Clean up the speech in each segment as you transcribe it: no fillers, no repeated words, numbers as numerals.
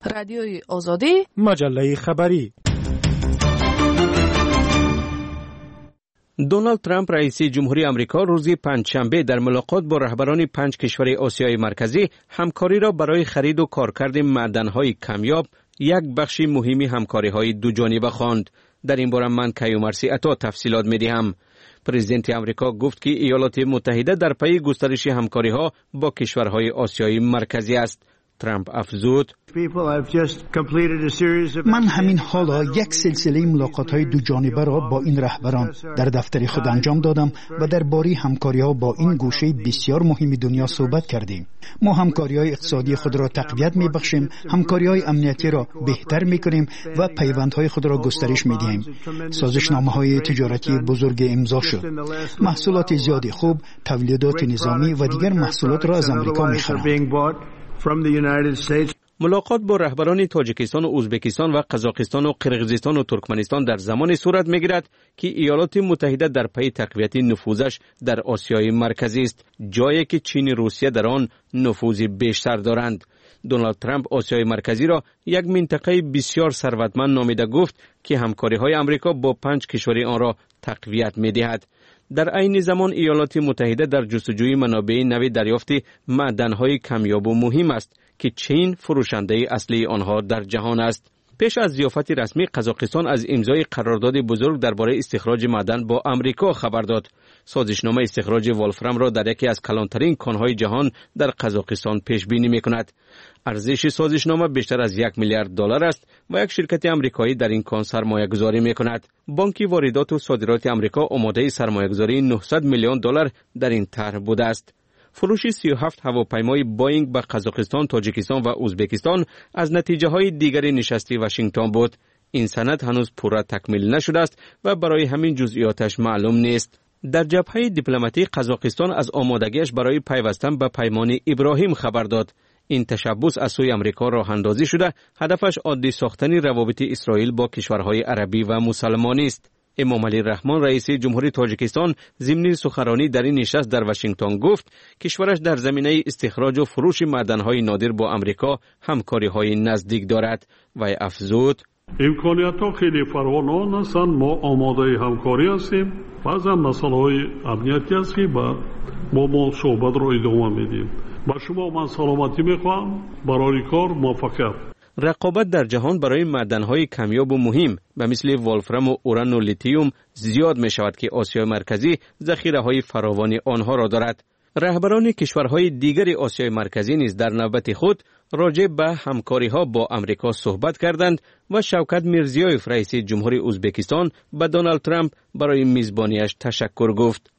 رادیوی آزادی، مجله خبری. دونالد ترامپ رئیس جمهوری آمریکا روز پنجشنبه در ملاقات با رهبران 5 کشور آسیای مرکزی همکاری را برای خرید و کارکرد معدن‌های کمیاب یک بخش مهمی همکاری‌های دو جانبه خواند. در این باره من کیومرثی عطا تفصیلات می‌دهم. پرزیدنت آمریکا گفت که ایالات متحده در پی گسترش همکاری‌ها با کشورهای آسیای مرکزی است. ترامپ افزود: من همین حالا یک سلسله ملاقات‌های دو جانبه را با این رهبران در دفتر خود انجام دادم و درباره همکاری‌ها با این گوشه بسیار مهم دنیا صحبت کردیم. ما همکاری‌های اقتصادی خود را تقویت می‌بخشیم، همکاری‌های امنیتی را بهتر می‌کنیم و پیوندهای خود را گسترش می‌دهیم. سازشنامه‌های تجارتی بزرگ امضا شد. محصولات زیادی خوب، تولیدات نظامی و دیگر محصولات را از آمریکا می‌خرند. ملاقات با رهبران تاجیکستان و ازبکستان و قزاقستان و قرقیزستان و ترکمنستان در زمان صورت می‌گیرد که ایالات متحده در پی تقویت نفوذش در آسیای مرکزی است، جایی که چین و روسیه در آن نفوذ بیشتر دارند. دونالد ترامپ آسیای مرکزی را یک منطقه بسیار ثروتمند نامیده گفت که همکاری‌های آمریکا با 5 کشور آن را تقویت می‌دهد. در عین زمان ایالات متحده در جستجوی منابع نوی دریافت معدن‌های کمیاب و مهم است که چین فروشنده اصلی آنها در جهان است. پیش از ضیافت رسمی، قزاقستان از امضای قرارداد بزرگ درباره استخراج معدن با آمریکا خبر داد. سازشنامه استخراج والفرام را در یکی از کلانترین کان‌های جهان در قزاقستان پیش بینی می‌کند. ارزش سازشنامه بیشتر از $1 میلیارد است و یک شرکت آمریکایی در این کان سرمایه‌گذاری می‌کند. بانک واردات و صادرات آمریکا آماده سرمایه‌گذاری $900 میلیون در این طرح بوده است. فروش 37 هواپیمای بوئینگ به قزاقستان، تاجیکستان و ازبکستان از نتیجه‌های دیگر نشست واشنگتن بود. این سند هنوز پورا تکمیل نشده است و برای همین جزئیاتش معلوم نیست. در جبهه دیپلماتیک قزاقستان از آمادگیش برای پیوستن به پیمان ابراهیم خبر داد. این تشبث از سوی آمریکا راه اندازی شده، هدفش عادی ساختن روابط اسرائیل با کشورهای عربی و مسلمانی است. امام علی رحمان رئیس جمهوری تاجیکستان ضمن سخنرانی در این نشست در واشنگتن گفت کشورش در زمینه استخراج و فروش معدن‌های نادر با آمریکا همکاری‌های نزدیک دارد و افزود: امکانیت‌ها خیلی فراوان هستند. ما آماده همکاری هستیم. بعضی مسائل امنیتی است که ما صحبت را ادامه میدیم. با شما من سلامتی میخواهم. برای کار موفقیت. رقابت در جهان برای معدن‌های کمیاب و مهم به مثل والفرام و اوران و لیتیوم زیاد می شود که آسیای مرکزی ذخیره‌های فراوانی آنها را دارد. رهبران کشورهای دیگر آسیای مرکزی نیز در نوبت خود راجع به همکاری‌ها با آمریکا صحبت کردند و شوکت میرزیویف رئیس جمهوری ازبکستان به دونالد ترامپ برای میزبانیش تشکر گفت.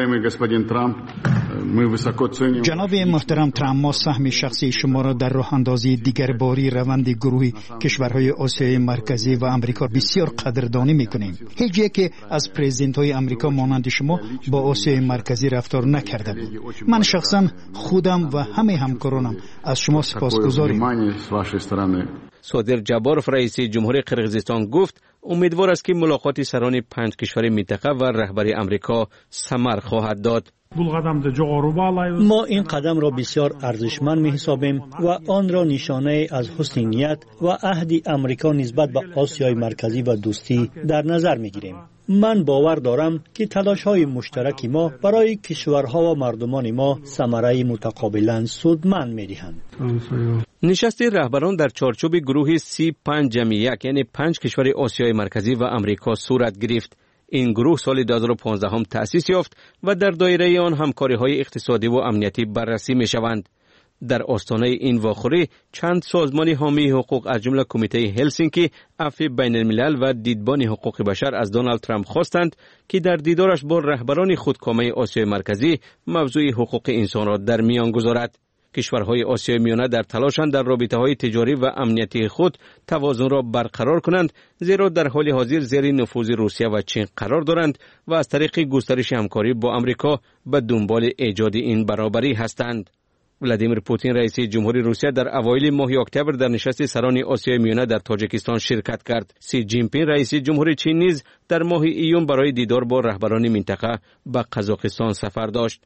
جناب محترم ترامپ، ما سهم شخصی شما را در راه اندازی دیگر باری روند گروه کشورهای آسیای مرکزی و آمریکا بسیار قدردانی می‌کنیم. هیچ یک که از پرزیدنت‌های آمریکا مانند شما با آسیای مرکزی رفتار نکرده بود. من شخصا خودم و همه همکارانم از شما سپاسگزاریم. صادر جباروف رئیس جمهوری قرقیزستان گفت امیدوار است که ملاقات سران 5 کشور منطقه و رهبری آمریکا ثمر خواهد داد. ما این قدم را بسیار ارزشمند می‌حسابیم و آن را نشانه از حسن نیت و عهد آمریکا نسبت به آسیای مرکزی و دوستی در نظر می‌گیریم. من باور دارم که تلاش‌های مشترک ما برای کشورها و مردمان ما ثمره متقابلاً سودمند می‌دهند. نشست رهبران در چارچوب گروه C5+1 یعنی 5 کشور آسیای مرکزی و آمریکا صورت گرفت. این گروه سال 2015 تأسیس یافت و در دایره آن همکاری‌های اقتصادی و امنیتی بررسی می‌شوند. در آستانه این واخوری چند سازمان حامی حقوق از جمله کمیته هلسینکی، عفو بین الملل و دیدبان حقوق بشر از دونالد ترامپ خواستند که در دیدارش با رهبران خودکامه آسیای مرکزی موضوع حقوق انسان را در میان گذارد. کشورهای آسیای میانه در تلاشند در رابطه‌های تجاری و امنیتی خود توازن را برقرار کنند، زیرا در حال حاضر زیر نفوذ روسیه و چین قرار دارند و از طریق گسترش همکاری با آمریکا به دنبال ایجاد این برابری هستند. ولادیمیر پوتین رئیس جمهوری روسیه در اوایل ماه اکتبر در نشست سران آسیای میانه در تاجیکستان شرکت کرد. سی جین پینگ رئیس جمهوری چین نیز در ماه ایون برای دیدار با رهبران منطقه به قزاقستان سفر داشت.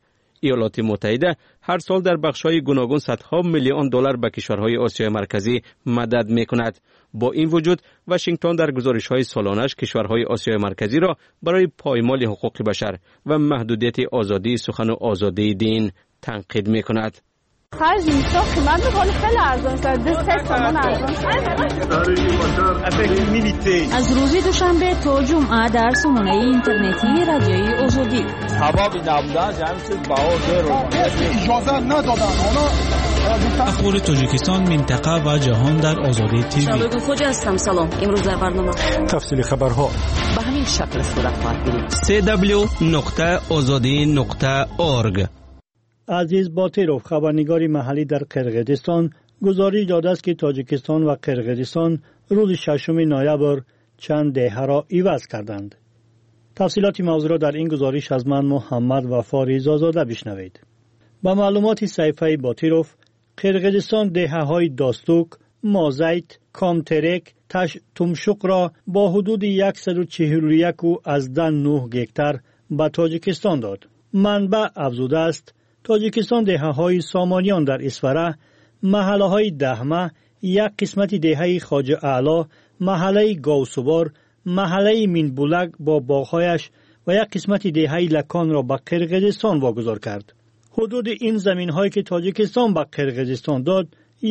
ایالات متحده هر سال در بخش‌های گوناگون صدها میلیون دلار به کشورهای آسیای مرکزی مدد می‌کند. با این وجود واشنگتن در گزارش‌های سالانه‌اش کشورهای آسیای مرکزی را برای پایمال حقوق بشر و محدودیت آزادی سخن و آزادی دین تنقید می‌کند. خرج نیستا قیمت حال خیلی ارزان شد. 2 تومان ارزان. از روز دوشنبه تا جمعه در سامانه اینترنتی رادیوی آزادی. حبابی نبودن جمعیت باور اجازه ندادن. اخبار تاجیکستان، منطقه و جهان در آزادی تیوی. شالوگو خوجا هستم. سلام. امروز در برنامه تفصیل خبرها به همین شکل صورت خواهد گرفت. www.azadi.org. عزیز باتیروف، خبرنگار محلی در قرقیزستان، گزارش داده است که تاجیکستان و قرقیزستان روز 6 نوامبر چند دهه را عوض کردند. تفصیلات موضوع را در این گزارش از من محمد وفا زاده بشنوید. با معلومات صحیفه باتیروف، قرقیزستان دهه‌های داستوک، مازیت، کامترک، تمشق را با حدود 141.9 هکتار به تاجیکستان داد. منبع افزوده است تاجیکستان دهه‌های سامانیان در اسفره، محله‌های دهمه، یک قسمت دهه خواجه اعلی، محله گاوسوار، محله مینبولک با باغ‌هایش و یک قسمت دهه لکان را به قرقیزستان واگذار کرد. حدود این زمین‌هایی که تاجیکستان به قرقیزستان داد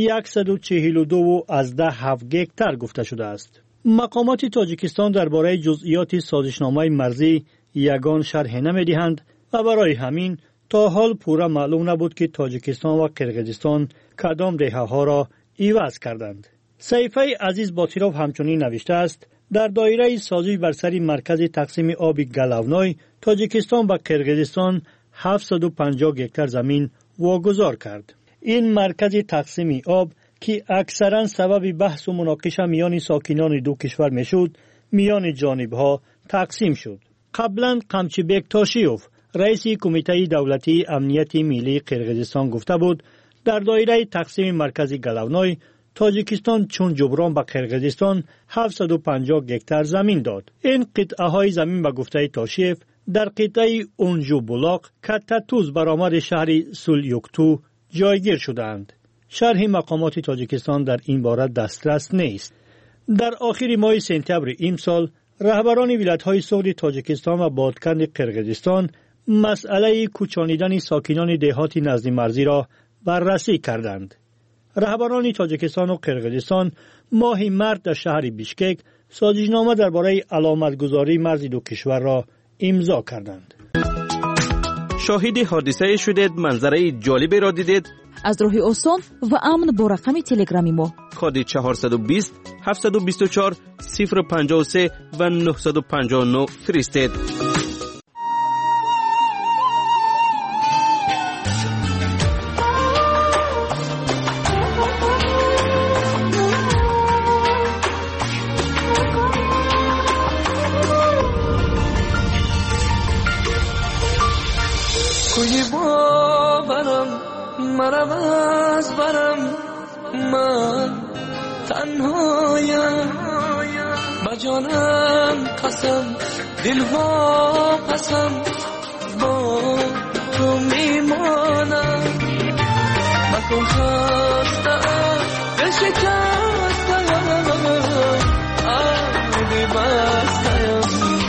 142.7 هکتار گفته شده است. مقامات تاجیکستان درباره جزئیات سازشنامه مرزی یگان شرح نمی‌دهند و برای همین تا حال پورا معلوم نبود که تاجیکستان و قرقیزستان کدام دهه‌ها را عوض کردند. صحیفه عزیز باتیروف همچنین نوشته است در دایره سازی بر سر مرکز تقسیم آب گلاونای تاجیکستان و قرقیزستان 750 هکتار زمین واگذار کرد. این مرکز تقسیم آب که اکثرا سبب بحث و مناقشه میان ساکنان دو کشور میشد، میان جانبها تقسیم شد. قبلا قمچیبک تاشیوف، رئیس کمیته دولتی امنیت ملی قرقیزستان گفته بود در دایره تقسیم مرکز گلاونای تاجیکستان چون جبران به قرقیزستان 750 هکتار زمین داد. این قطعه های زمین به گفته تاشیف در قطعه اونجو بولاق کتتوز برآمد شهر سولیوکتو جایگیر شدند. شرح مقامات تاجیکستان در این باره دسترس نیست. در آخر ماه سپتامبر امسال رهبران ولایت‌های سغد تاجیکستان و بادکند قرقیزستان مسئله کوچانیدن ساکنان دهات نزد مرزی را بررسی کردند. رهبران تاجیکستان و قرقیزستان ماه مارس در شهر بیشکک سازشنامه درباره علامتگذاری مرز دو کشور را امضا کردند. شاهد حادثه شدید، منظره جالبی را دیدید؟ از راه آسان و امن با رقم تلگرامی ما کد 420 724 053 و 959 فرستید. کوی باورم مرم از برم من تنهایم با جانم قسم دلها قسم با تو میمانم مکن خستم بشکستم آبی بستم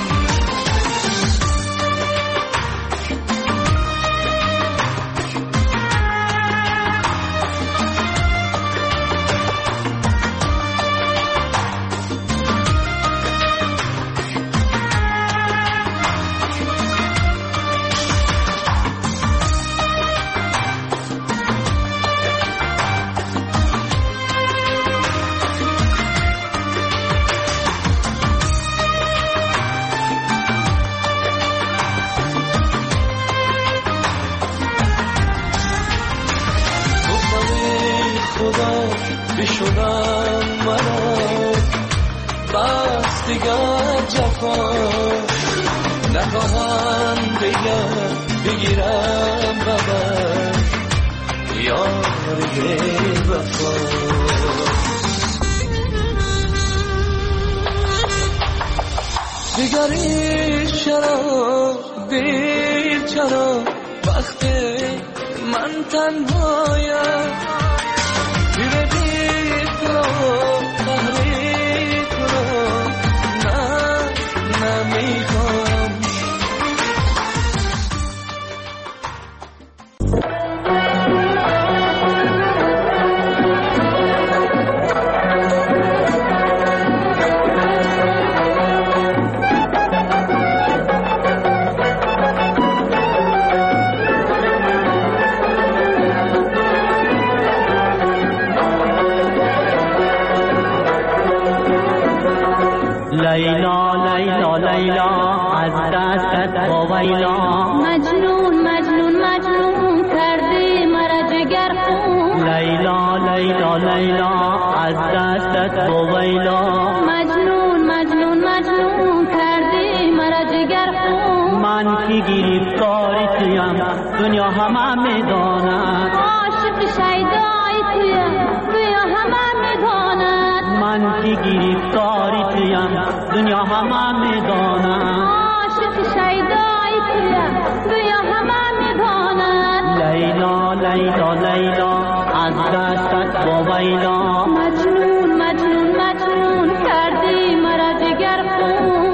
بشونم منو بس دیگر جفا نخواهم بگیرم ببر یار وفا دیگری چرا دیر چرا وقت من تنهایم ببین کنم تحریک کنم نه نمیخوام لیلا لیلا لیلا از دستت ویلا مجنون مجنون مجنون کردی مرا جگر خون لیلا لیلا لیلا از دستت ویلا مجنون مجنون مجنون کردی مرا جگر خون من که گرفتار تویم دنیا همه میداند عاشق شیدای تویم توی همه میداند من که گرفتار تویم دنیا همه میداند عاشق شیدای تویم توی همه میداند لیلا لیلا لیلا از دستت ویلا مجنون مجنون مجنون کردی مرا جگر خون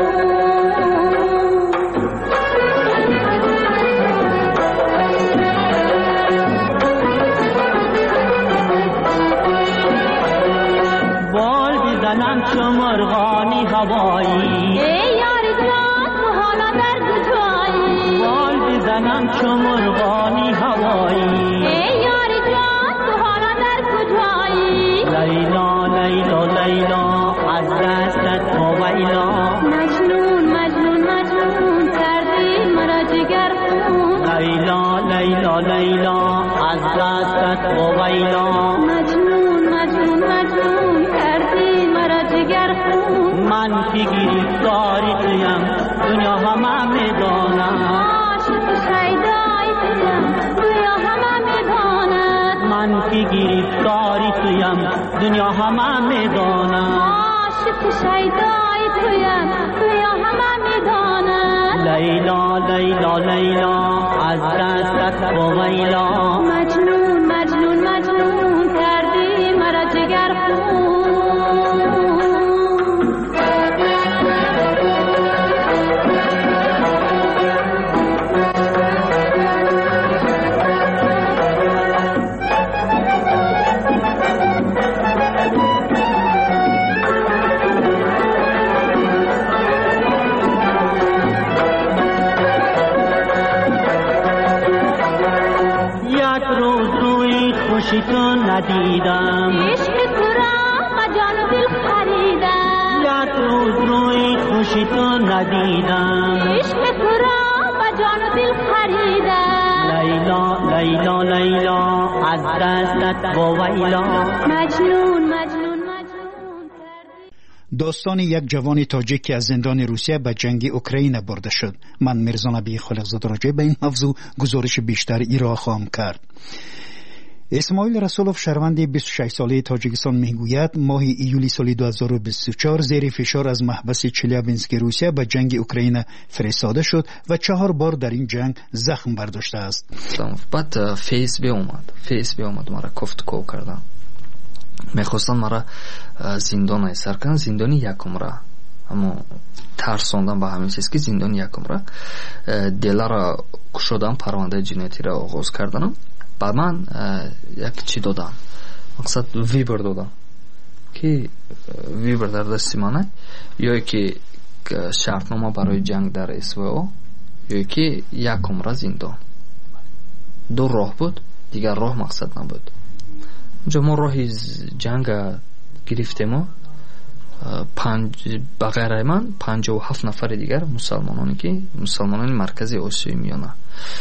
بال بزنم چو مرغانی هوایی ای یاری جان تو حالا در کجایی بال بزنم چو مرغانی هوایی ای یاری جان تو حالا در کجایی لیلا لیلا لیلا از دستت ویلا مجنون مجنون مجنون کردی مرا جگر خون لیلا لیلا لیلا از دستت ویلا مجنون مجنون مجنون کردی مرا جگر خون من که گرفتاری تویم دنیا همه میداند عاشق شیدای تویم دنیا همه میداند من که گرفتاری تویم دنیا همه میداند عاشق شیدای تویم دنیا همه میداند لیلا لیلا لیلا از دستت ویلا مجنون مجنون مجنون کردی مرا جگر خون خوشی تو ندیدم عشق تو را و جان و دل خریدم یک روز روی خوشی تو ندیدم عشق تو را و جان و دل خریدم لیلا لیلا لیلا از دستت ویلا مجنون مجنون مجنون داستان یک جوان تاجیک که از زندان روسیه به جنگ اوکراین برده شد. من میرزا نبی خالقزاده راجع به این موضوع گزارش بیشتر ایرا خواهم کرد. اسماعیل رسولوف شهروند 26 ساله تاجیکستان میگوید ماه ایولی سال 2024 زیر فشار از محبس چلیابینسک روسیه به جنگ اوکراین فرستاده شد و 4 بار در این جنگ زخم برداشته است. بعد فیس به اومد مرا گفتگو کردم. میخواستن مرا زندان ایسار کنن، زندانی یکم را، اما ترساندن به همین چیز که زندان یکم را دل را کشودم، پرونده جنایتی را آغاز کردم. بعد من یک چی دادم، مقصد ویبر دادم که ویبر در دستی منه، یا که شرطنامه برای جنگ در SVO، یا که یک عمر زندان. 2 راه بود، دیگر راه مقصد نبود. اونجا ما راه جنگ گرفتیم، بغیر من 57 نفر دیگر مسلمانانی که مسلمانان مرکزی آسیای میانه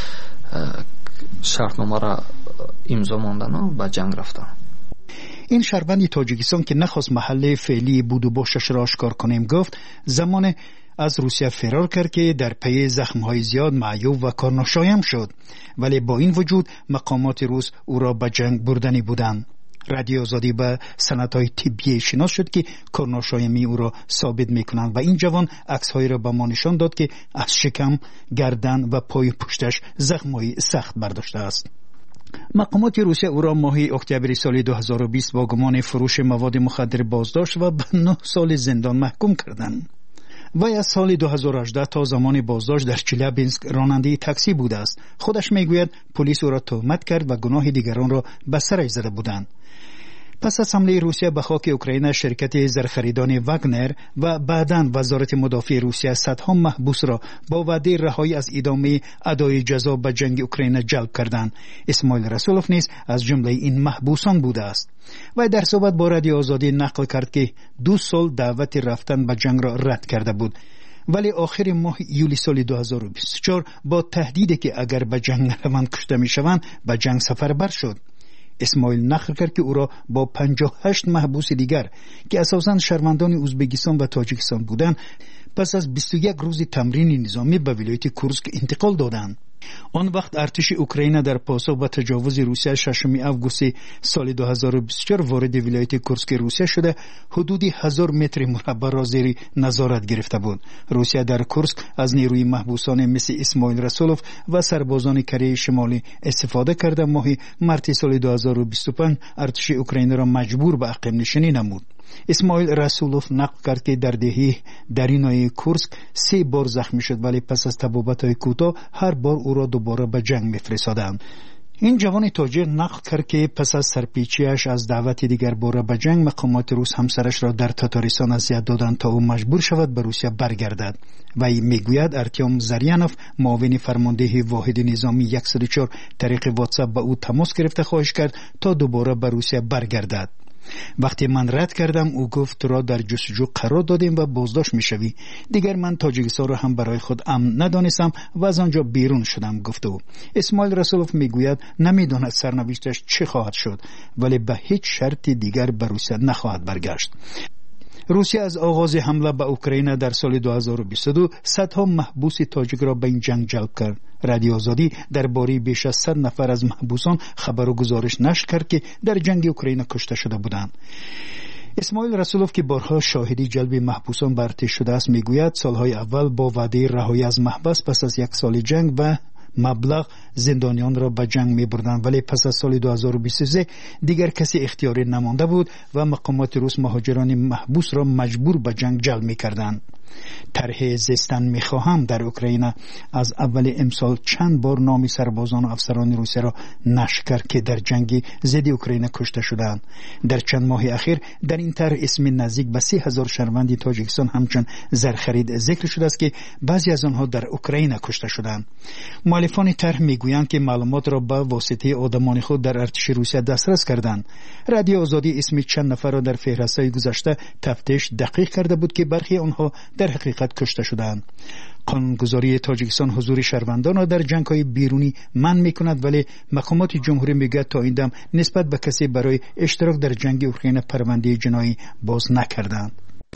شرطنامه را امضا ماندن و به جنگ رفتن. این شهروند تاجیکستان که نخواست محل فعلی بود و باشش را آشکار کنیم گفت زمان از روسیه فرار کرد که در پی زخم‌های زیاد معیوب و کارناشایم شد، ولی با این وجود مقامات روس او را به جنگ بردنی بودند. رادیو آزادی به سندهای طبی شناس شد که کارناشایمی او را ثابت میکنند و این جوان عکس‌هایی را به ما نشان داد که از شکم، گردن و پای پشتش زخم‌های سخت برداشته است. مقامات روسیه او را ماه اکتبر سال 2020 با گمان فروش مواد مخدر بازداشت و به 9 سال زندان محکوم کردند. وی از سال 2018 تا زمان بازداشت در چلیابینسک راننده تاکسی بوده است. خودش میگوید پلیس او را تهمت کرد و گناه دیگران را به سرش زده بودند. پس از حمله روسیه به خاک اوکراین، شرکت زرخریدان واگنر و بعداً وزارت مدافع روسیه صدها محبوس را با وعده رهایی از ادامه ادای جزا به جنگ اوکراین جلب کردند. اسماعیل رسولوف نیز از جمله این محبوسان بوده است. و در صحبت با رادیو آزادی نقل کرد که 2 سال دعوت رفتن به جنگ را رد کرده بود، ولی آخر ماه یولی سال 2024 با تهدیدی که اگر به جنگ نروند کشته میشوند به جنگ سفربر شد. اسماعیل نقل کرد که او را با 58 محبوس دیگر که اساساً شهروندان ازبکستان و تاجیکستان بودند پس از 21 روز تمرین نظامی به ولایت کورسک انتقال دادند. آن وقت ارتش اوکراین در پاسخ به تجاوز روسیه 6 آگوست سال 2024 وارد ولایت کورسک روسیه شده حدود 1000 متر مربع را زیر نظارت گرفته بود. روسیه در کورسک از نیروی محبوسان مثل اسماعیل رسولوف و سربازان کره شمالی استفاده کرده ماه مارس سال 2025 ارتش اوکراین را مجبور به عقب نشینی نمود. اسماعیل رسولوف نقل کرد که در دهه درینای کورسک 3 بار زخمی شد، ولی پس از تبابت‌های کوتاه هر بار او را دوباره به جنگ می‌فرستادند. این جوان تاجر نقل کرد که پس از سرپیچیش از دعوت دیگر باره به جنگ، مقامات روس همسرش را در تاتارستان اذیت دادند تا او مجبور شود به روسیه برگردد. و میگوید ارتیوم زریانوف معاون فرمانده واحد نظامی 104 طریق واتساپ به او تماس گرفته خواهش کرد تا دوباره به روسیه برگردد. وقتی من رد کردم او گفت را در جستجو قرار دادیم و بازداشت میشوی. دیگر من تاجیکستان را هم برای خود امن ندانستم و از آنجا بیرون شدم، گفت او. اسماعیل رسولوف میگوید نمیداند سرنوشتش چه خواهد شد، ولی به هیچ شرط دیگر به روسیه نخواهد برگشت. روسیه از آغاز حمله به اوکراین در سال 2022 صدها محبوس تاجیک را به این جنگ جلب کرد. رادیو آزادی درباره بیش از 100 نفر از محبوسان خبر و گزارش نشر کرد که در جنگ اوکراین کشته شده بودند. اسماعیل رسولوف که بارها شاهدی جلب محبوسان به ارتش شده است میگوید سالهای اول با وعده رهایی از محبس پس از 1 سال جنگ و مبلغ زندانیان را به جنگ می بردند، ولی پس از سال 2023 دیگر کسی اختیاری نمانده بود و مقامات روس مهاجران محبوس را مجبور به جنگ جلب می کردند. طرح زیستن می خواهم در اوکراین از اول امسال چند بار نام سربازان و افسران روسیه را نشر کرد که در جنگ ضد اوکراین کشته شدند. در چند ماه اخیر در این طرح اسم نزدیک به 30,000 شهروند تاجیکستان همچون زرخرید ذکر شده است که بعضی از آنها در اوکراین کشته شدند. مؤلفان طرح میگویند که معلومات را به واسطه آدمان خود در ارتش روسیه دسترس کردند. رادیو آزادی اسم چند نفر را در فهرست‌های گذشته تفتیش دقیق کرده بود که برخی آنها در حقیقت کشته شدند. قانونگذاری تاجیکستان حضور شهروندان را در جنگ‌های بیرونی منع می‌کند، ولی مقامات جمهوری میگوید تا این دم نسبت به کسی برای اشتراک در جنگ اوکراین پرونده جنایی باز نکردند.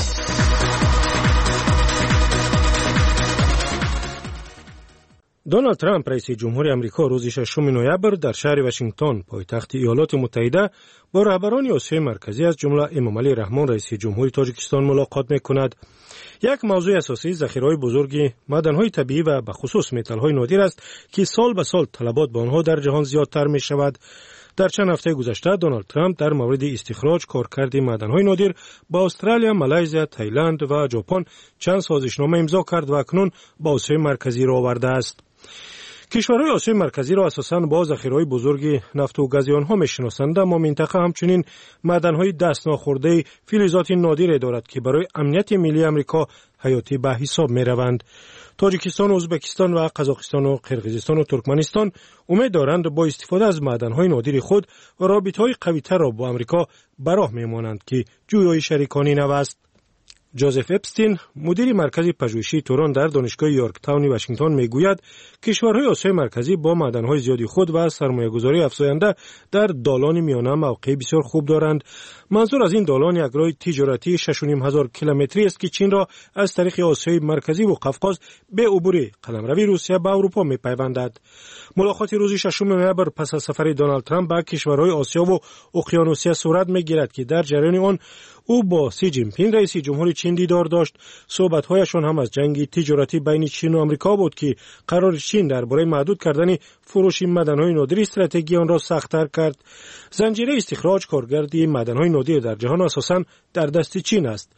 دونالد ترامپ رئیس جمهوری آمریکا روز 6 نوامبر در شهر واشنگتن پایتخت ایالات متحده با رهبران آسیای مرکزی از جمله امامعلی رحمان رئیس جمهوری تاجیکستان ملاقات می‌کند. یک موضوع اساسی ذخیره‌های بزرگ معدن‌های طبیعی و به خصوص متال‌های نادر است که سال به سال طلبات به آنها در جهان زیادتر می‌شود. در چند هفته گذشته دونالد ترامپ در مورد استخراج کارکرد معدن‌های نادر با استرالیا، مالزی، تایلند و ژاپن چند سازشنامه امضا کرد و اکنون با آسیای مرکزی را آورده است. کشورهای آسیای مرکزی را اساساً با ذخیره‌های بزرگ نفت و گاز آنها می‌شناسند، اما منطقه همچنین معدن‌های دست ناخورده فلزات نادر دارد که برای امنیت ملی آمریکا حیاتی به حساب می‌روند. تاجیکستان، ازبکستان و قزاقستان و قرقیزستان و ترکمنستان امید دارند با استفاده از معدن‌های نادر خود رابطه‌های قوی‌تر را با آمریکا به راه می‌مانند که جویای شریکانی نو است. جوزف اپستین، مدیر مرکز پژوهشی توران در دانشگاه یورک تاون واشنگتن میگوید کشورهای آسیای مرکزی با معدن‌های زیادی خود و سرمایه‌گذاری افزاینده در دالان میانه موقع بسیار خوب دارند. منظور از این دالان یک راه تجارتی 6,500 کیلومتری است که چین را از طریق آسیای مرکزی و قفقاز به عبور قلمروی روسیه به اروپا می‌پیوندد. ملاقات روز 6 نوامبر پس از سفر دونالد ترامپ به کشورهای آسیا و اقیانوسیه صورت می‌گیرد که در جریان آن او با سی جین پینگ رئیس جمهوری چین دیدار داشت. صحبت‌هایشان هم از جنگ تجارتی بین چین و آمریکا بود که قرار چین درباره محدود کردن فروش معدن‌های نادر استراتژی آن را سخت‌تر کرد. زنجیره استخراج کارگردی معدن‌های نادر در جهان اساساً در دست چین است.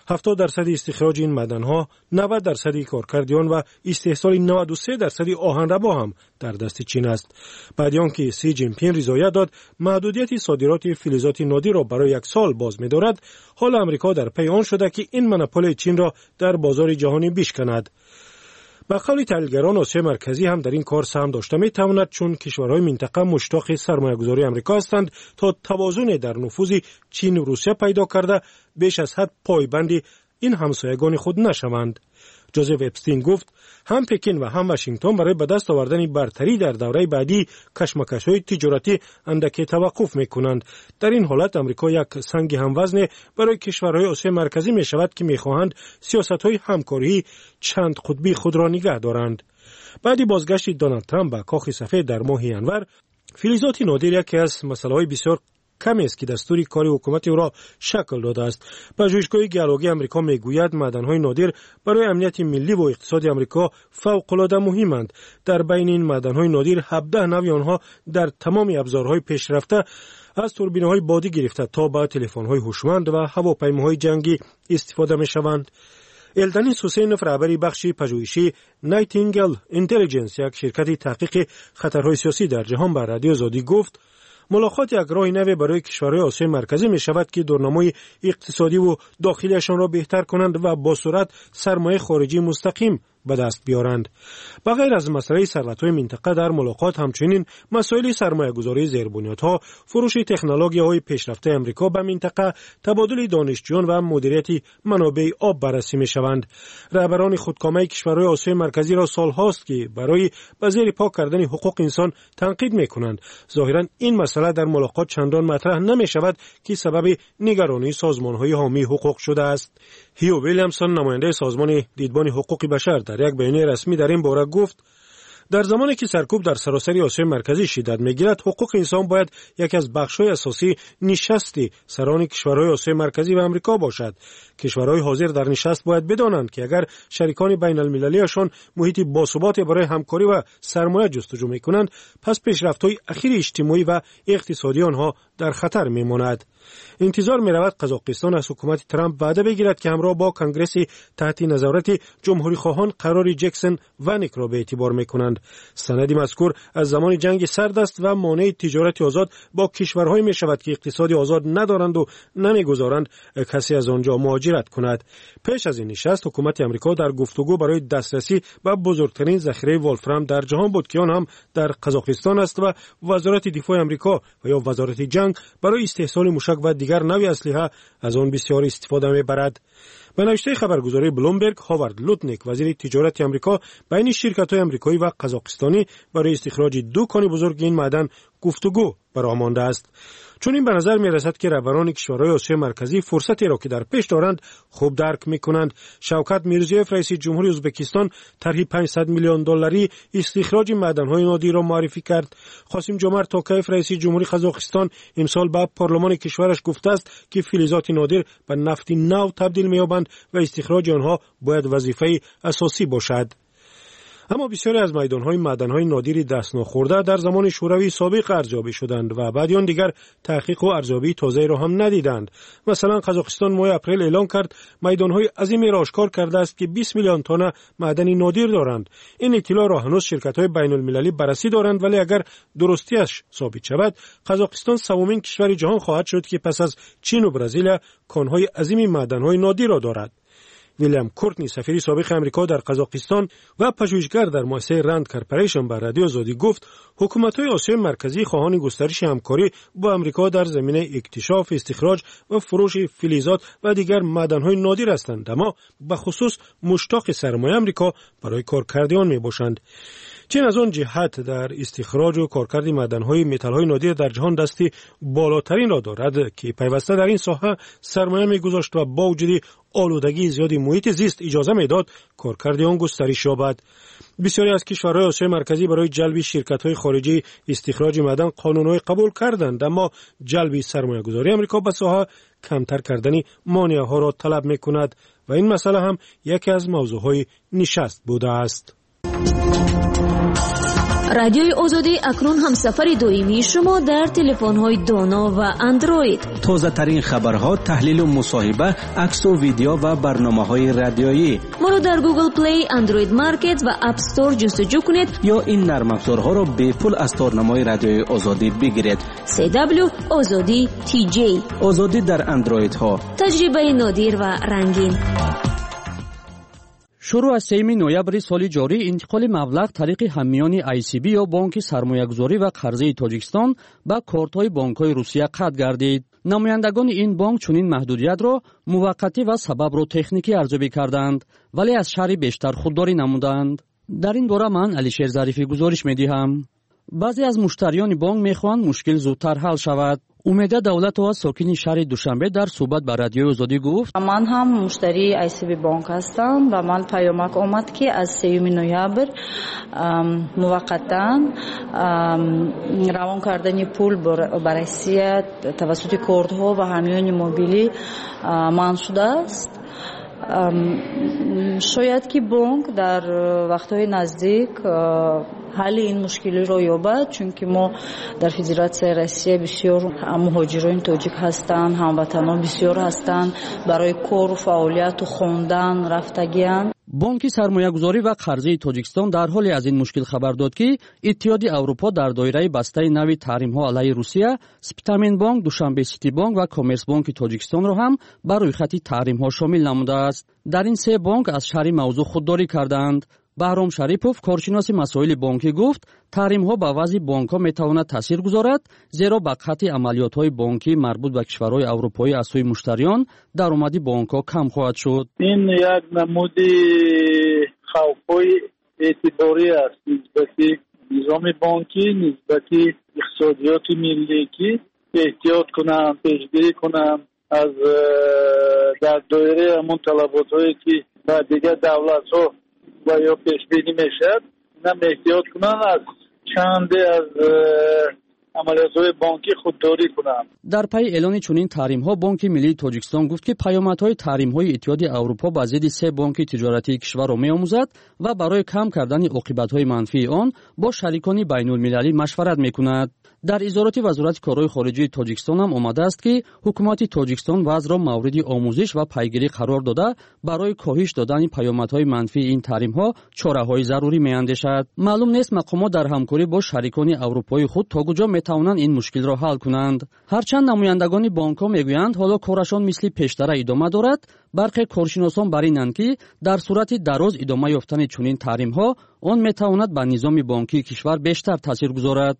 70% استخراج این معدن‌ها، 90% کارکردیان و استحصال 93% آهنربا هم در دست چین است. بعد از آنکه سی جین پینگ رضایت داد محدودیت صادرات فلزات نادر را برای 1 سال باز می‌دارد، حال آمریکا در پی آن شده که این مونوپول چین را در بازار جهانی بشکند. با قول تحلیلگران آسیای مرکزی هم در این کار سهم داشته می‌تواند، چون کشورهای منطقه مشتاق سرمایه‌گذاری آمریکا هستند تا توازن در نفوذ چین و روسیه پیدا کرده بیش از حد پایبند این همسایگان خود نشوند. جوزف اپستین گفت هم پکین و هم واشنگتن برای به دست آوردن برتری در دوره بعدی کشمکش‌های تجارتی اندکی توقف می‌کنند. در این حالت آمریکا یک سنگ هموزن برای کشورهای آسیای مرکزی می‌شود که می‌خواهند سیاست‌های همکاری چند قطبی خود را نگه دارند. بعد بازگشت دونالد ترامپ به کاخ سفید در ماه ینور، فلزات نادر یکی از مسائل بسیار کمی است که دستور کاری حکومت او را شکل داده است. پژوهشگاه گیولوژی آمریکا میگوید معدن‌های نادر برای امنیت ملی و اقتصاد آمریکا فوق‌العاده مهمند. در بین این معدن‌های نادر 17 نوع آنها در تمام ابزارهای پیشرفته از توربین‌های بادی گرفته تا به تلفن‌های هوشمند و هواپیماهای جنگی استفاده می‌شوند. الدنیس حسینوف رهبر بخش پژوهشی نایتینگل اینتلیجنس، یک شرکت تحقیق خطرهای سیاسی در جهان، به رادیو آزادی گفت ملاقات یک راه نو برای کشورهای آسیای مرکزی می شود که دورنمای اقتصادی و داخلیشان را بهتر کنند و با سرعت سرمایه خارجی مستقیم به دست بیارند. بغیر از مسئله ثروت‌های منطقه، در ملاقات همچنین مسائل سرمایه‌گذاری زیربنیادها، فروش تکنولوژی‌های پیشرفته آمریکا به منطقه، تبادل دانشجویان و مدیریت منابع آب بررسی می‌شوند. رهبران خودکامه کشورهای آسیای مرکزی را سال‌هاست که برای به زیر پا کردن حقوق انسان تنقید می‌کنند. ظاهراً این مسئله در ملاقات چندان مطرح نمی‌شود که سبب نگرانی سازمان‌های حامی حقوق شده است. هیو ویلیامسون، نماینده سازمان دیدبان حقوق بشر، در یک بیانیه رسمی در این باره گفت در زمانی که سرکوب در سراسر آسیای مرکزی شدت می‌گیرد، حقوق انسان باید یکی از بخش‌های اساسی نشست سران کشورهای آسیای مرکزی و آمریکا باشد. کشورهای حاضر در نشست باید بدانند که اگر شریکان بین‌المللیشان محیط باثبات برای همکاری و سرمایه جستجو می‌کنند، پس پیشرفت‌های اخیر اجتماعی و اقتصادی آنها در خطر می‌ماند. انتظار می‌رود قزاقستان از حکومت ترامپ وعده بگیرد که همراه با کنگره تحت نظارت جمهوری خواهان قرار جکسون و نیک را به اعتبار می‌کنند. سند مذکور از زمان جنگ سرد است و مانع تجارت آزاد با کشورهای می‌شود که اقتصادی آزاد ندارند و نمی‌گذارند کسی از آنجا مهاجرت کند. پیش از این نشست حکومت آمریکا در گفتگو برای دسترسی به بزرگترین ذخیره ولفرام در جهان بود که آن هم در قزاقستان است و وزارت دفاع آمریکا و یا وزارت جنگ برای استحصال موشک و دیگر نوع اسلحه از آن بسیار استفاده می‌برد. به نوشته خبرگزاری بلومبرگ، هاوارد لوتنیک، وزیر تجارت آمریکا، بین شرکت‌های آمریکایی و قزاقستانی برای استخراج 2 کان بزرگ این معدن گفتگو برآمده است. چون این به نظر می رسد که رهبران کشورهای آسیای مرکزی فرصتی را که در پیش دارند خوب درک می کنند. شوکت میرزیوف رئیس جمهوری ازبکستان طرح 500 میلیون دلاری استخراج معدن‌های نادر را معرفی کرد. قاسم جمعت توکایف رئیس جمهوری قزاقستان امسال به پارلمان کشورش گفته است که فلزات نادر به نفت نو تبدیل می‌یابند و استخراج آنها باید وظیفه اساسی باشد. اما بسیاری از میدان‌های معدن‌های نادر دست نخورده در زمان شوروی سابق ارزیابی شدند و بعد آن دیگر تحقیق و ارزیابی تازه را هم ندیدند. مثلا قزاقستان ماه اپریل اعلام کرد میدان‌های عظیمی را آشکار کرده است که 20 میلیون تن معدن نادر دارند. این اطلاع را هنوز شرکت‌های بین‌المللی بررسی دارند، ولی اگر درستیش ثابت شود قزاقستان سومین کشور جهان خواهد شد که پس از چین و برزیل کان‌های عظیمی معدن‌های نادر را دارد. ویلیام کورتنی، سفیر سابق آمریکا در قزاقستان و پژوهشگر در مؤسسه راند کارپوریشن، به رادیو آزادی گفت حکومت‌های آسیای مرکزی خواهان گسترش همکاری با آمریکا در زمینه اکتشاف، استخراج و فروش فلزات و دیگر معدن‌های نادر هستند، اما به خصوص مشتاق سرمایه آمریکا برای کارکردیان میباشند. چین از آن جهت در استخراج و کارکرد معدن‌های متال‌های نادر در جهان دستی بالاترین را دارد که پیوسته در این ساحه سرمایه می‌گذاشت و با وجود آلودگی زیادی محیط زیست اجازه می‌داد کارکرد آن گسترش یابد. بسیاری از کشورهای آسیای مرکزی برای جلب شرکت‌های خارجی استخراج معدن قانون‌های قبول کردند، اما جلب سرمایه‌گذاری آمریکا به ساحه کمتر کردن مانع‌ها را طلب می‌کند و این مسئله هم یکی از موضوعهای نشست بوده است. رادیوی آزادی اکنون هم سفر دائمی شما در تلفن‌های دانا و اندروید. تازه ترین خبرها، تحلیل و مصاحبه، عکس و ویدیو و برنامه‌های رادیویی. ما رو در گوگل پلی، اندروید مارکت و اپ استور جستجو کنید یا این نرم افزارها را به پول از تارنمای رادیوی آزادی بگیرید. CW آزادی TJ. آزادی در اندروید ها. تجربه نادر و رنگین. شروع از 3 نوامبر سال جاری انتقال مبلغ طریق هممیانی ICB یا بانک سرمایه‌گذاری و قرضه تاجیکستان به کارت‌های بانک‌های روسیه قطع گردید. نمایندگان این بانک چنین محدودیت را موقتی و سبب را تکنیکی ارزیابی کردند، ولی از شرح بیشتر خودداری نمودند. در این باره من علیشیر ظریفی گزارش می‌دهم. بعضی از مشتریان بانک می‌خواهند مشکل زودتر حل شود. امیده دولتова ساکن شهر دوشنبه در صحبت با رادیوی آزادی گفت: من هم مشتری ICB بانک هستم و من پیامک آمد که از 3 نوامبر موقتا روان کردن پول برای روسیه توسط کارت‌ها و همایون موبیلی منع شده است. شاید که بانک در وقت‌های نزدیک حل این مشکلی را یابد، چون که ما در فدراسیون روسیه بسیار مهاجرین تاجیک هستند، هموطنان بسیار هستند، برای کار و فعالیت و خواندن رفتگیان. بانک سرمایه‌گذاری و قرضه تاجیکستان در حالی از این مشکل خبر داد که اتحادیه اروپا در دایره بسته نوی تحریم‌ها علیه روسیه، سپتامین بانک، دوشنبه سیتی بانک و کامرس بانک تاجیکستان را هم بر روی خط تحریم‌ها شامل نموده است. در این 3 بانک از شرح موضوع خودداری کردند. بهرام شریفوف، کارشناس مسائل بانکی، گفت تحریم‌ها به وضع بانک‌ها می‌تواند تاثیر گذارد، زیرا به قطع عملیات‌های بانکی مربوط به کشورهای اروپایی از سوی مشتریان درآمدی بانک‌ها کم خواهد شد. این یک نمودی خوف‌های اعتباری است نسبت نظام بانکی، نسبت اقتصادیات ملی که احتیاط کنند، پیشگیری کنند از در دایره همون طلبات‌هایی که با دیگر دولت‌ها و یا پیش بینی میشد، نم احتیاط کنن از چند از عملیات‌های بانکی خودداری کنند. در پی اعلان چنین تحریم‌ها بانک ملی تاجیکستان گفت که پیامدهای تحریم‌های اتحادیه اروپا به ضد 3 بانک تجارتی کشور را می‌آموزد و برای کم کردن عاقبت‌های منفی آن با شریکان بین‌المللی مشورت می‌کند. در اظهارات وزارت کارهای خارجه تاجیکستان هم آمده است که حکومت تاجیکستان وضع را مورد آموزش و پیگیری قرار داده برای کاهش دادن پیامدهای منفی این تحریم‌ها چاره‌های ضروری می‌اندیشد. معلوم نیست مقامات در همکاری با شریکان اروپایی خود تا کجا می‌توانند این مشکل را حل کنند. هرچند نمایندگان بانک‌ها می‌گویند حالا کارشان مثل پیشتر ادامه دارد، برخی کارشناسان بر اینند که در صورت دراز ادامه یافتن چنین تحریم‌ها آن می‌تواند به نظام بانکی کشور بیشتر تاثیر گذارد.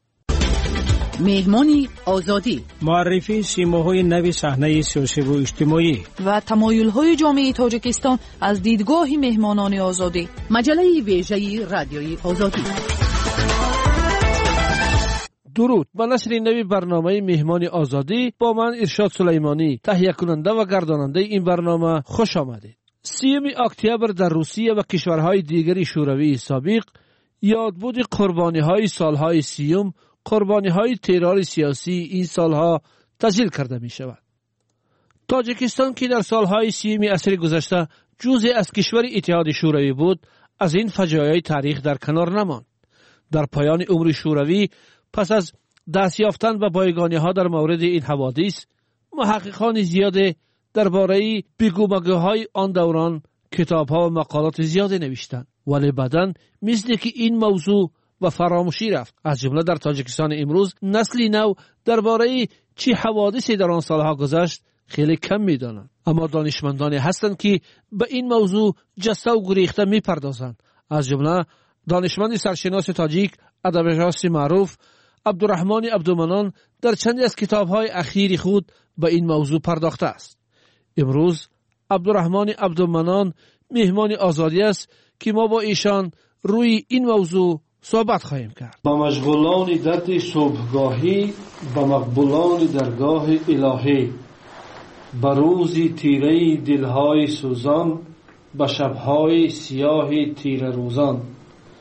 مهمانی آزادی، معرفی سیماهای نوی صحنه سیاسی و اجتماعی و تمایل‌های جامعه تاجیکستان از دیدگاه مهمانان آزادی. مجله ویژه رادیوی آزادی. درود، با نشر نوی برنامه مهمان آزادی با من ارشاد سلیمانی، تهیه کننده و گرداننده این برنامه، خوش آمدید. 30 اکتبر در روسیه و کشورهای دیگری شوروی سابق یادبود قربانی‌های سالهای 30 قربانی‌های ترور سیاسی این سالها تسجیل کرده می شود. تاجیکستان که در سالهای 30 عصر گذشته جزئی از کشور اتحاد شوروی بود، از این فجایع تاریخ در کنار نماند. در پایان عمر شوروی پس از دست یافتن به بایگانی‌ها در مورد این حوادث، محققان زیاد درباره بیگومگوهای آن دوران کتاب‌ها و مقالات زیاد نوشتند، ولی بعداً مثل که این موضوع و فراموشی رفت. از جمله در تاجیکستان امروز نسلی نو درباره چه حوادثی در آن سالها گذشت خیلی کم می‌دانند، اما دانشمندانی هستند که به این موضوع جسته و گریخته می‌پردازند. از جمله دانشمند سرشناس تاجیک، ادبیات معروف عبدالرحمن عبدالمنان در چندی از کتاب‌های اخیر خود به این موضوع پرداخته است. امروز عبدالرحمن عبدالمنان مهمان آزادی است که ما با ایشان روی این موضوع صحبت خواهیم کرد. با مشغولان درد صبحگاهی، با مقبولان درگاه الهی، با روزی تیره دلهای سوزان، با شبهای سیاه تیره روزان،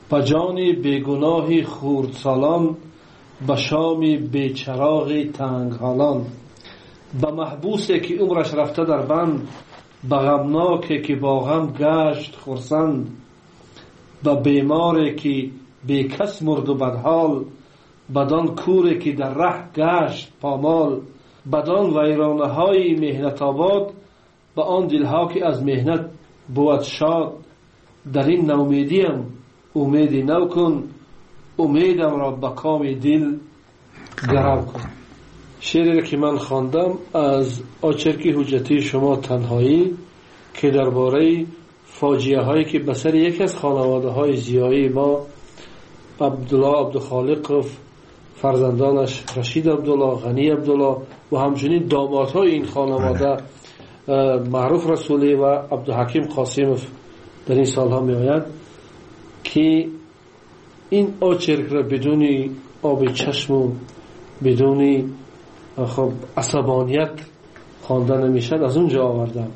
به جان بیگناه خردسالان، به شام بیچراغ تنگ حالان. به محبوسی که عمرش رفته در بند، به غمناکی که با غم گشت خرسند. به بیماری که بی کس مرد و بدحال، بدان کوری که در ره گشت پامال. بدان ویرانه های مهنت آباد، به آن دلها که از مهنت بود شاد. در این نومیدیم امیدی نو کن، امیدم را به کام دل گرو کن. شعری که من خواندم از آچرکی حجتی شما تنهایی که درباره فاجعه هایی که به سر یکی از خانواده های زیایی ما، عبدالله عبدالخالق، فرزندانش رشید عبدالله، غنی عبدالله و همچنین دامادهای این خانواده معروف رسولی و عبدالحکیم قاسمов در این سالها می آید که این آچرک را بدون آب چشم و بدون عصبانیت خوانده نمیشد. از اونجا آوردم.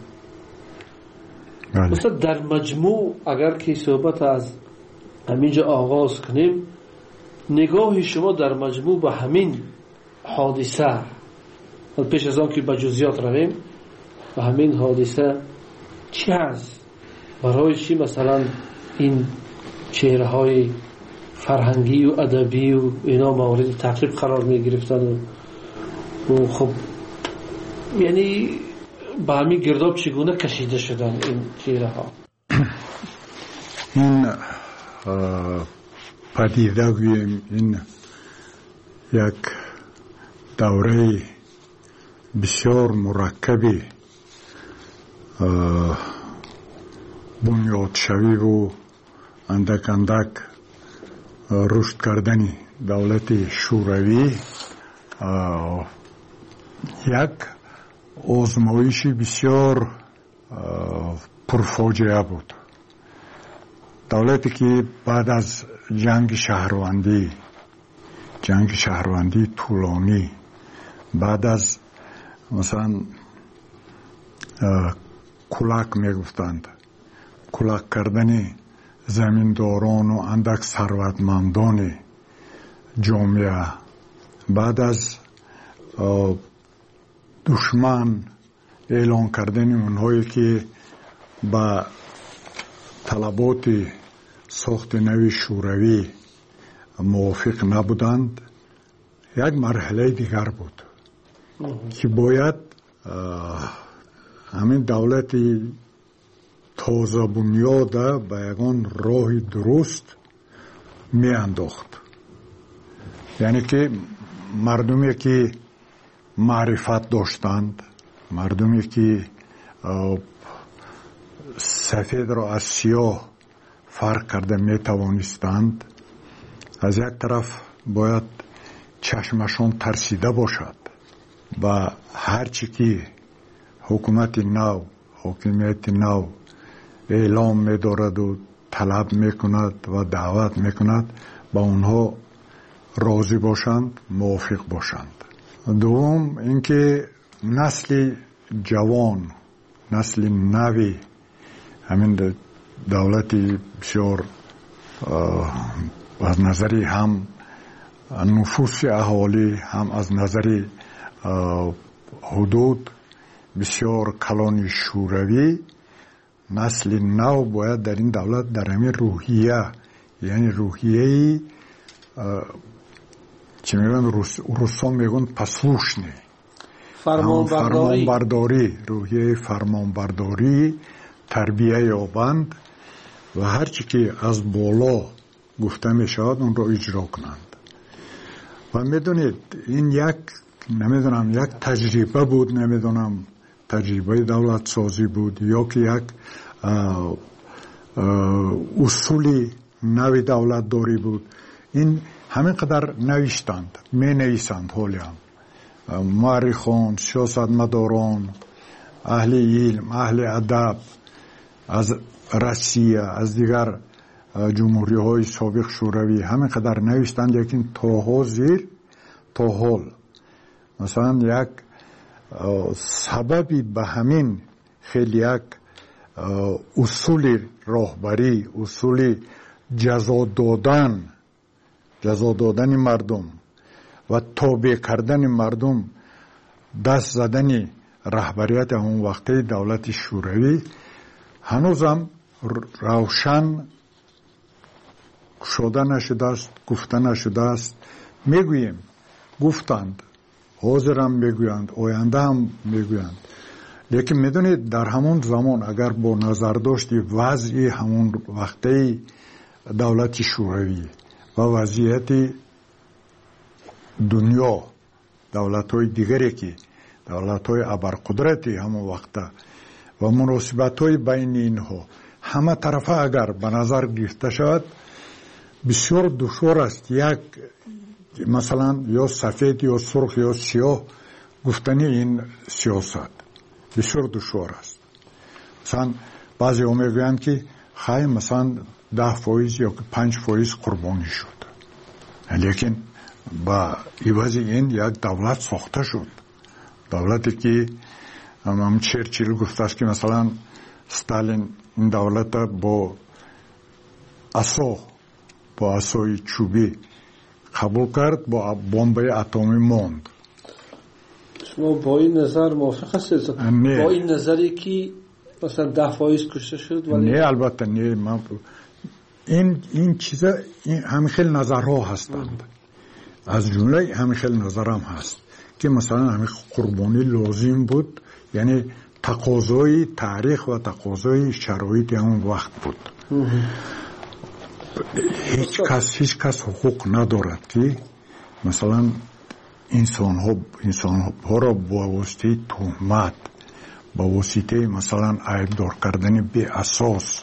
مثلا در مجموع اگر که صحبت از همینجا آغاز کنیم، نگاه شما در مجموع به همین حادثه، پیش از آن که به جزئیات رویم، به همین حادثه چی هست؟ برای چی مثلا این چهره های فرهنگی و ادبی و اینا مورد تعقیب قرار می گرفتن و خب یعنی به همین گرداب چگونه کشیده شدن این چهره ها؟ این پدیده گوییم این یک دوره بسیار مرکبی بنیاد شوی و اندک اندک رشد کردن دولت شوروی یک آزمایش بسیار پرفاجعه بود. دولتی که بعد از جنگ شهروندی طولانی، بعد از مثلا کلک میگفتند، کلک کردن زمینداران و اندک ثروتمندان جامعه، بعد از دشمن اعلان کردن اونهایی که با طلبات ساخت نوی شوروی موافق نبودند، یک مرحله دیگر بود که باید همین دولت تازه بنیاده به یگان راه درست می انداخت. یعنی که مردمی که معرفت داشتند، مردمی که سفید را از سیاه فرق کرده می توانستند، از یک طرف باید چشمشان ترسیده باشد و هرچی که حکومت نو، حکومت نو اعلام می دارد و طلب می کند و دعوت می کند با اونها راضی باشند، موافق باشند. دوم اینکه نسل جوان، نسل نوی همین دولت بسیار از نظری هم نفوس اهالی هم از نظری حدود بسیار کلان شوروی، نسل نو باید در این دولت در همین روحیه، یعنی روحیه چی میگن روسا میگن پسلوشنی، فرمانبرداری، روحیه فرمانبرداری تربیه یابند و هرچی که از بالا گفته می شود اون را اجرا کنند. و میدونید این یک تجربه بود، نمیدونم تجربه دولت سازی بود یا که یک اصولی نوی دولت داری بود. این همین قدر نوشتند، می نویسند حالی هم مورخان، سیاستمداران، اهل علم، اهل ادب از روسیه، از دیگر جمهوری های سابق شوروی همین قدر نوشتند، یکین تاها زیر تا حال مثلا یک سببی به همین خیلی یک اصول راهبری، اصول جزا دادن مردم و توبه کردن مردم، دست زدن رهبریت اون وقتی دولت شوروی هنوزم روشن شده نشده است، گفته نشده است. میگوییم گفتند، حاضرم میگویند، آینده هم میگویند. لیکن میدونید در همون زمان اگر با نظر داشتی وضعی همون وقتی دولت شوروی و وضعیت دنیا، دولت‌های دیگری که دولت‌های ابرقدرتی همون وقت و مناسبت‌های بین اینها همه طرفه اگر به نظر گرفته شود، بسیار دشوار است یک مثلا یا سفید یا سرخ یا سیاه گفتنی این سیاست بسیار دشوار است. مثلا بعضی ها میگویند که خیلی مثلا 10% یا 5% قربانی شد، لیکن با عوض این یک دولت ساخته شد. دولتی که هم چرچیل گفته است که مثلا ستالین این دولت با عصای چوبی قبول کرد، با بمب اتمی ماند. شما با این نظر موافق هستید؟ با این نظری که مثلا 10% کشته شد؟ ولی نه، البته نه. من این چیزا همین خیلی نظرها هستند. از جمله همین خیلی نظرم هست که مثلا همین قربانی لازم بود، یعنی تقاضای تاریخ و تقاضای شرایط همون وقت بود. هیچ کس حقوق ندارد که مثلا انسان ها را با واسطه تهمت، با واسطه مثلا عیبدار کردن بی اساس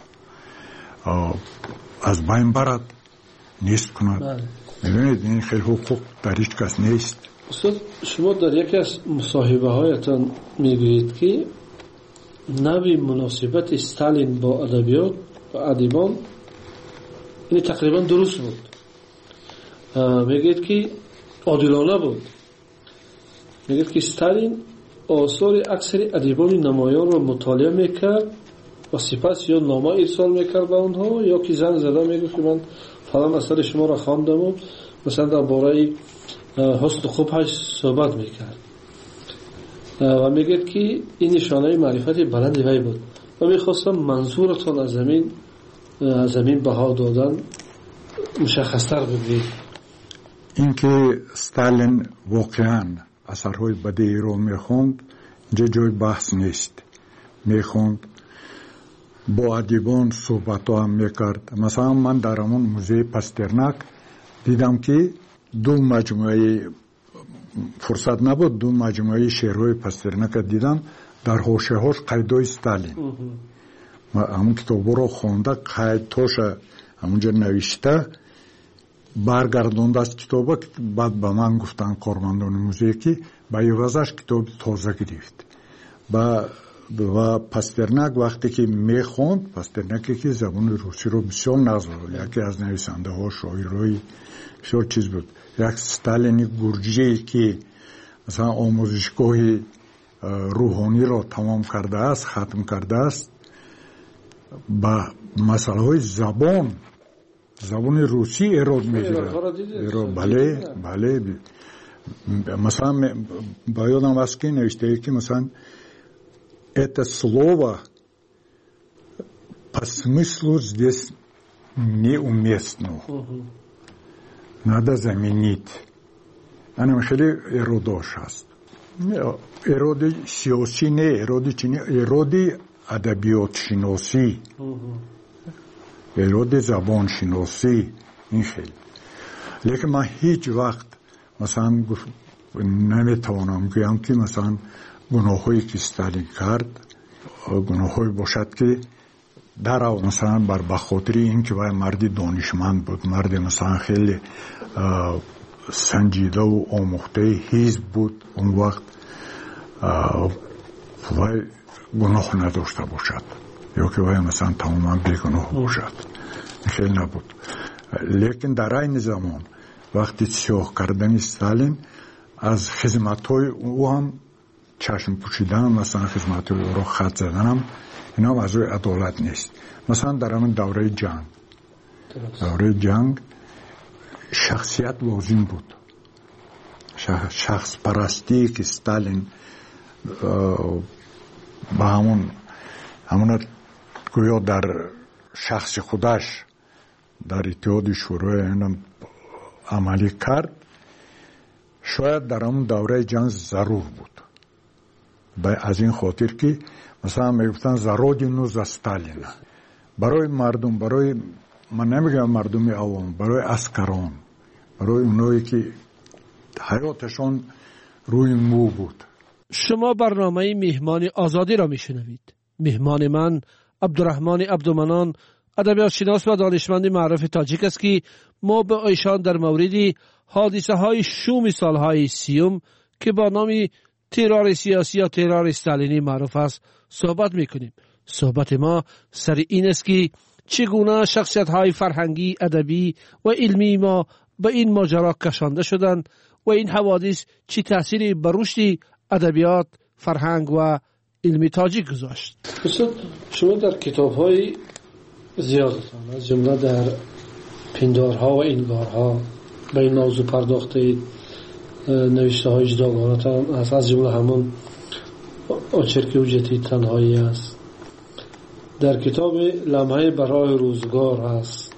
از بین برد، نیست کند. می‌بینید این خیلی حقوق در هیچ کس نیست. استاد، شما در یکی از مصاحبه هایتان میگویید که نوع مناسبت استالین با ادبیات و ادیبان این تقریبا درست بود. میگید که عادلانه بود. میگید که استالین آثار اکثر ادیبان نمایان را مطالعه میکرد و سپس یا نامه ارسال میکرد به اونها یا که زنگ زده میگفت که من فلان اثر شما را خواندم و مثلا درباره حسن خوبش صحبت میکرد و میگید که این نشانه معرفت بلند وی بود و میخواستم منظورتان از زمین بها دادن مشخصتر بگید. اینکه ستالین واقعا اثرهای بدی رو میخوند اینجا جای بحث نیست. میخوند، با ادیبان صحبت هم میکرد. مثلا من در همون موزه پاسترناک دیدم که دو مجموعه فرصت نبود، دو مجموعه شعرهای پاسترناک دیدم، در حاشیه هاش قیدای ستالین. همون کتاب رو خونده، قیدهاش همونجا نوشته، برگردونده از کتاب. بعد به من گفتن کارمندان موزه که با عوضش کتاب تازه گرفت. و پاسترناک وقتی که میخوند، پاسترناکی که زبان روسی رو بسیار نازل، یکی از نویسنده ها شاعرای بسیار چیز بود، یک ستالین گرجی که مثلا آموزشگاه روحانی را تمام کرده است، ختم کرده است، با مسئله های زبان روسی ایراد میگیره. بله مثلا با یادم است که нewishte که مثلا это слово по смыслу здесь неуместно. Надо заменить. Она خیلی ایرادش هست. ایراد سیاسی نه، ایراد چینی، ایراد ادبیات شناسی، ایراد زبان شناسی، این خیلی. لیکن من هیچ وقت مثلا نمیتوانم گویم که مثلا گناهایی که ستالین کرد گناهایی باشد که در مثلا بر بخاطر این که وای مردی دانشمند بود، مردی مثلا خیلی سنجیده و آموخته حزب بود، اون وقت وای گناه نداشته باشد یا که وای مثلا تماما بیگناه باشد، خیلی نبود. لیکن در این زمان وقتی سیاه کردن ستالین از خدمت‌های او هم چشم پوشیدن، مثلا خدمت‌های او را خط زدن هم، اینا هم از روی عدالت نیست. مثلا در همین دوره جنگ دوره جنگ شخصیت لازم بود. شخص پرستی که ستالین با همون گویا در شخص خودش در اتحاد شوروی عملی کرد، شاید در همون دوره جنگ ضرور بود. از این خاطر که مثلا میگفتن زارودینو ز استالین، برای مردم، برای من نمیگم مردم عوام، برای عسکران، برای اونایی که حیاتشان روی مو بود. شما برنامه مهمان آزادی را میشنوید. مهمان من عبدالرحمن عبدالمنان، ادبیات شناس و دانشمند معروف تاجیک است که ما به ایشان در مورد حادثه های شوم سالهای 30 که با نام ترور سیاسی یا ترور استالینی معروف است صحبت میکنیم. صحبت ما سر این است که چگونه شخصیت های فرهنگی، ادبی و علمی ما به این ماجرا کشانده شدند و این حوادث چه تأثیری بر رشد ادبیات، فرهنگ و علمی تاجیک گذاشت. شما در کتاب های زیادتان از جمله در پندارها و انگارها به این موضوع پرداختید. نوشته های جداگانه‌تان از جمله همون آچرک حجتی تنهایی است. در کتاب لمحه برای روزگار است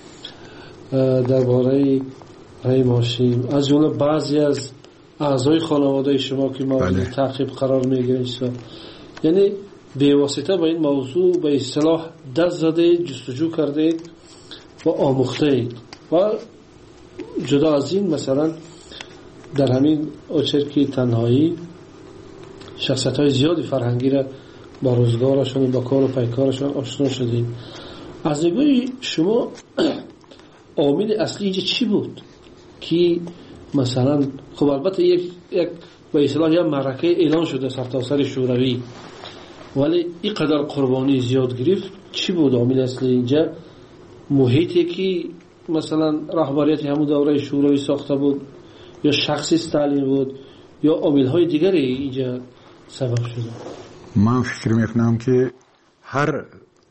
درباره رحیم هاشم، از جمله بعضی از اعضای خانواده شما که مورد تعقیب قرار میگیرید، یعنی به واسطه با این موضوع به اصطلاح دست زده، جستجو کرده و آموخته و جدا از این مثلا در همین آچرکی تنهایی شخصیت های زیادی فرهنگی را با روزگارشان و با کار و پیکارشان آشنا شدیم. از نگاه شما عامل اصلی اینجا چی بود که مثلا خب البته یک به اصطلاح یا معرکه اعلان شده سرتاسر شوروی، ولی اینقدر قربانی زیاد گرفت، چی بود عامل اصلی اینجا؟ محیطی که مثلا رهبریت همون دوره شوروی ساخته بود، یا شخص استالین بود، یا عامل‌های دیگری اینجا سبب شده؟ من فکر میکنم که هر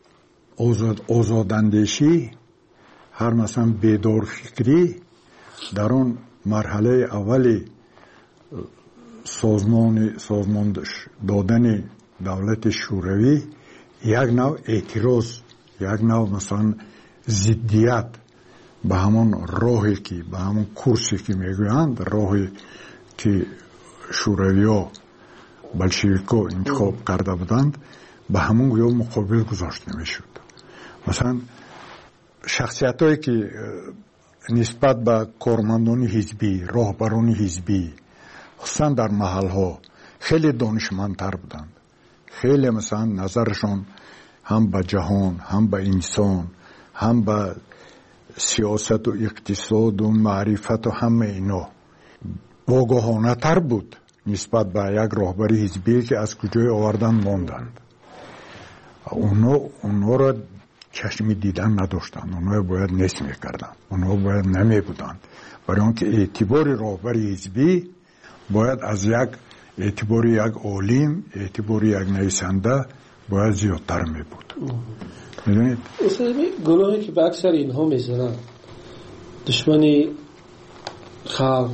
آزاداندیشی، هر مثلا بیدار فکری در اون مرحله اولی سازمان دادن دولت شوروی یک نوع اعتراض، یک نوع مثلا ضدیت به همون راهی که به همون کورسی که میگویند، راهی که شوروی ها بلشویکا انتخاب کرده بودند، به همون گویا مقابل گذاشته میشد. مثلا شخصیت هایی که نسبت به کارمندان حزبی، راهبران حزبی، خصوصا در محل ها خیلی دانشمندتر بودند، خیلی مثلا نظرشان هم به جهان، هم به انسان، هم به سیاست و اقتصاد و معرفت و همه اینا واگاهانه تر بود نسبت به یک راهبری حزبی که از کجای آوردن ماندند. اونا را چشمی دیدن نداشتند، اونا باید نصف میکردن، اونا باید نمی بودند، برای آنکه اعتبار راهبری حزبی باید از یک اعتبار یک عالم، اعتبار یک نویسنده باید زیادتر می بود. میدونید؟ گناهی که به اکثر اینها میزنن، دشمنی خلق،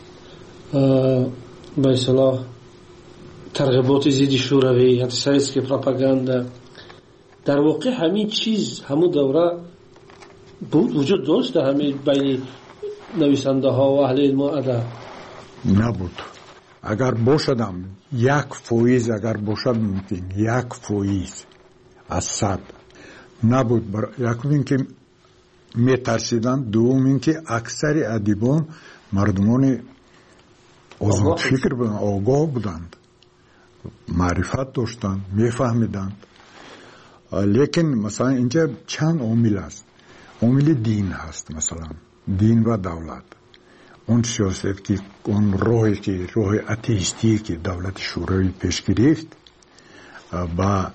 به اصطلاح ترغیبات ضد شوروی، انتیسمیتیسم، پروپاگاندا، در واقع همین چیز همون دوره بود، وجود داشت همین بین نویسنده ها و اهل علم و ادب؟ نبود. اگر باشدم 1% اگر باشد ممکن 1% از 100 نبود. یکم این که میترسیدن، دوم این که اکثر ادیبان مردمان آزاد فکر بودند، آگاه بودند، معرفت داشتند، میفهمیدند. لیکن مثلا اینجا چند عامل است. عامل دین هست، مثلا دین و دولت. اون سیاست که اون راهی که راه اتئیستی که دولت شوروی پیش گرفت با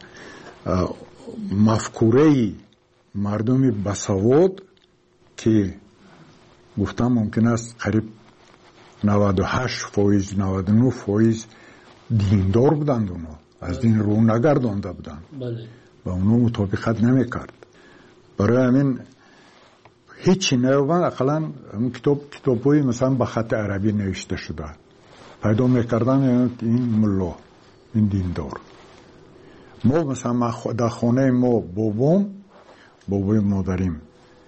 مفکوره مردم بسواد که گفتم ممکن است قریب 98% 99% دیندار بودند، اونا از دین رو نگردانده بودند، با اونا مطابقت نمی کرد. برای همین هیچی نیومد. اقلا کتاب‌های مثلا به خط عربی نوشته شده پیدا میکردن. این ملا، این دیندار. ما مثلا در خانه ما بابای مادریم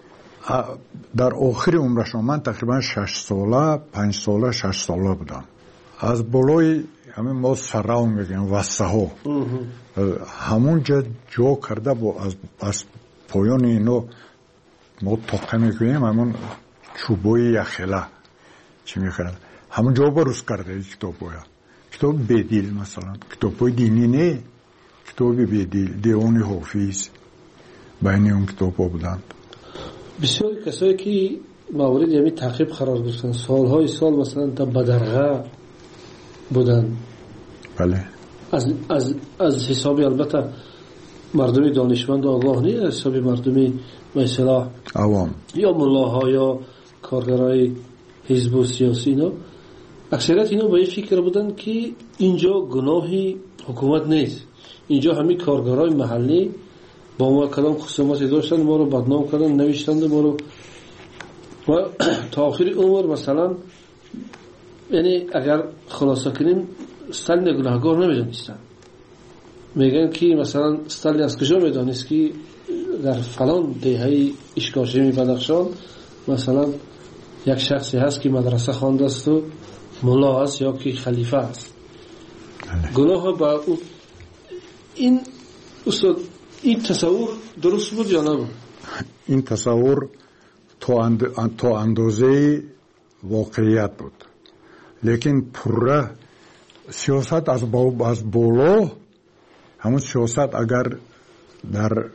در آخر عمرش من تقریبا 6 ساله 5 ساله 6 ساله بودم. از بالای همین ما سراو میگیم وسه ها همون جا کرده با از پایان اینو ما توقع میکنیم همون چوبای یخله چی میخورد همون جا بروز کرده کتاب بدیل مثلا کتاب دینی نه کتاب بدیل دیوان حافظ بین اون کتاب ها بودند. بسیار کسایی که مورد یعنی تعقیب قرار گرفتن سالهای سال مثلا تا بدرغه بودن. بله. از حسابی البته مردمی دانشمند آگاه نیست، از حسابی مردمی مثلا عوام یا ملاها یا کارگرای حزب و سیاسی اینا اکثریت اینا با این فکر بودن که اینجا گناهی حکومت نیست، اینجا همین کارگرای محلی با ما کدام خصوماتی داشتن ما رو بدنام کردن نوشتند ما رو و تا آخر عمر مثلا یعنی اگر خلاصه کنیم استالین گناهگار نمیدونستن. میگن که مثلا استالین از کجا میدانست که در فلان دهه اشکاشمی بدخشان مثلا یک شخصی هست که مدرسه خوانده است و ملا است یا که خلیفه است. گناه با این استاد این تصور درست بود یا نه؟ این تصور تا اندازه واقعیت بود، لیکن پره سیاست از بالا همون سیاست اگر در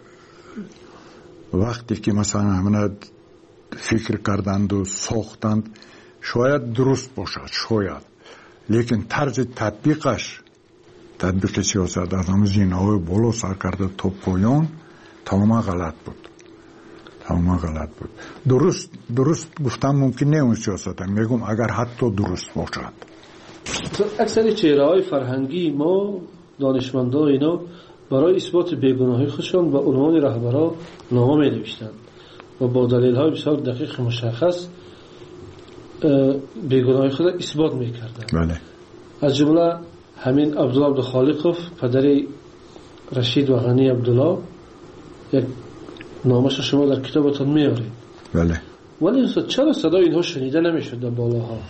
وقتی که مثلا همه فکر کردند و ساختند شاید درست باشد شاید، لیکن طرز تطبیق سیاست از همون زینه‌های بالا سر کرده تا پایان تماما غلط بود. درست گفتم ممکن نه اون سیاست هم میگم اگر حتی درست باشد. اکثر چهره‌های فرهنگی ما دانشمندا اینا برای اثبات بیگناهی خودشان با عنوان رهبرا نامه می‌نوشتند و با دلایل بسیار دقیق مشخص بیگناهی خود اثبات می‌کردند. بله. از جمله همین عبدالله عبدالخالقوف پدر رشید و غنی عبدالله یک نامش شما در کتابتون میارید. بله. ولی چرا صدای اینها شنیده نمیشد در بالاها؟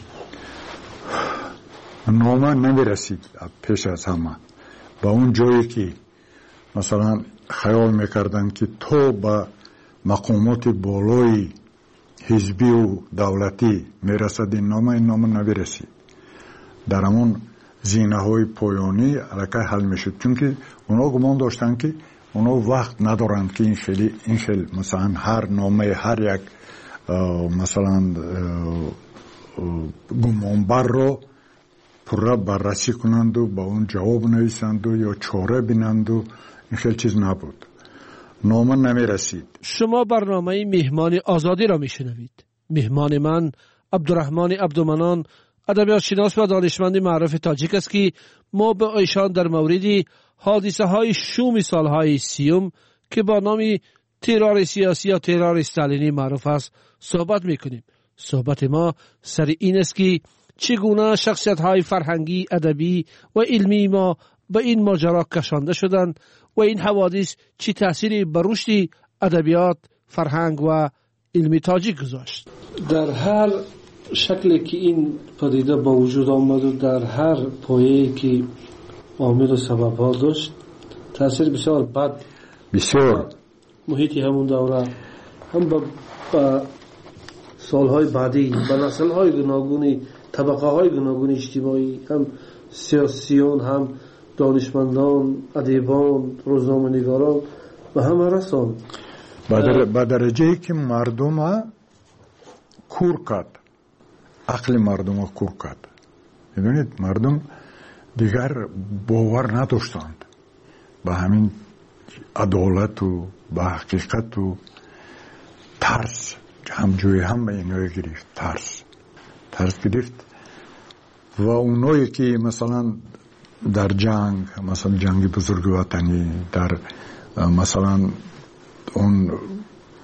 نامه نمیرسید پیش از همه با اون جایی که مثلا خیال میکردن که تو با مقامات بالای حزبی و دولتی میرسد این نامه نمیرسید. در همون زینه های پایانی علاقه حل میشد، چون که اونا گمان داشتن که اونا وقت ندارند که این خیلی مثلا هر نامه هر یک مثلا گمانبر رو پره بررسی کنند و با اون جواب نویسند و یا چاره بینند و این خیلی چیز نبود. نامه نمی رسید. شما برنامه مهمان آزادی را میشنوید. مهمان من عبدالرحمن عبدالمنان ادبیات شناس و دانشمند معروف تاجیک است که ما به ایشان در مورد حادثه های شوم سالهای 30 که با نام ترور سیاسی یا ترور استالینی معروف است صحبت میکنیم. صحبت ما سر این است که چگونه شخصیت های فرهنگی، ادبی و علمی ما به این ماجرا کشانده شدند و این حوادث چه تأثیری بر رشد ادبیات، فرهنگ و علمی تاجیک گذاشت. در هر شکلی که این پدیده با وجود آمد و در هر پایه‌ای که عامل و سبب‌ها داشت تأثیر بسیار بد بسیار محیطی همون دوره هم با سالهای بعدی با نسل‌های گوناگونی طبقه‌های گوناگون اجتماعی هم سیاسیون هم دانشمندان ادیبان روزنامه‌نگاران و هم رسان با درجه‌ای که مردم کور کرد، عقل مردم کور کرد. میدونید مردم دیگر باور نداشتند به همین عدالت و به حقیقت و ترس همجوری هم به اینوی گرفت. ترس گرفت و اونایی که مثلا در جنگ مثلا جنگ بزرگ وطنی در مثلا اون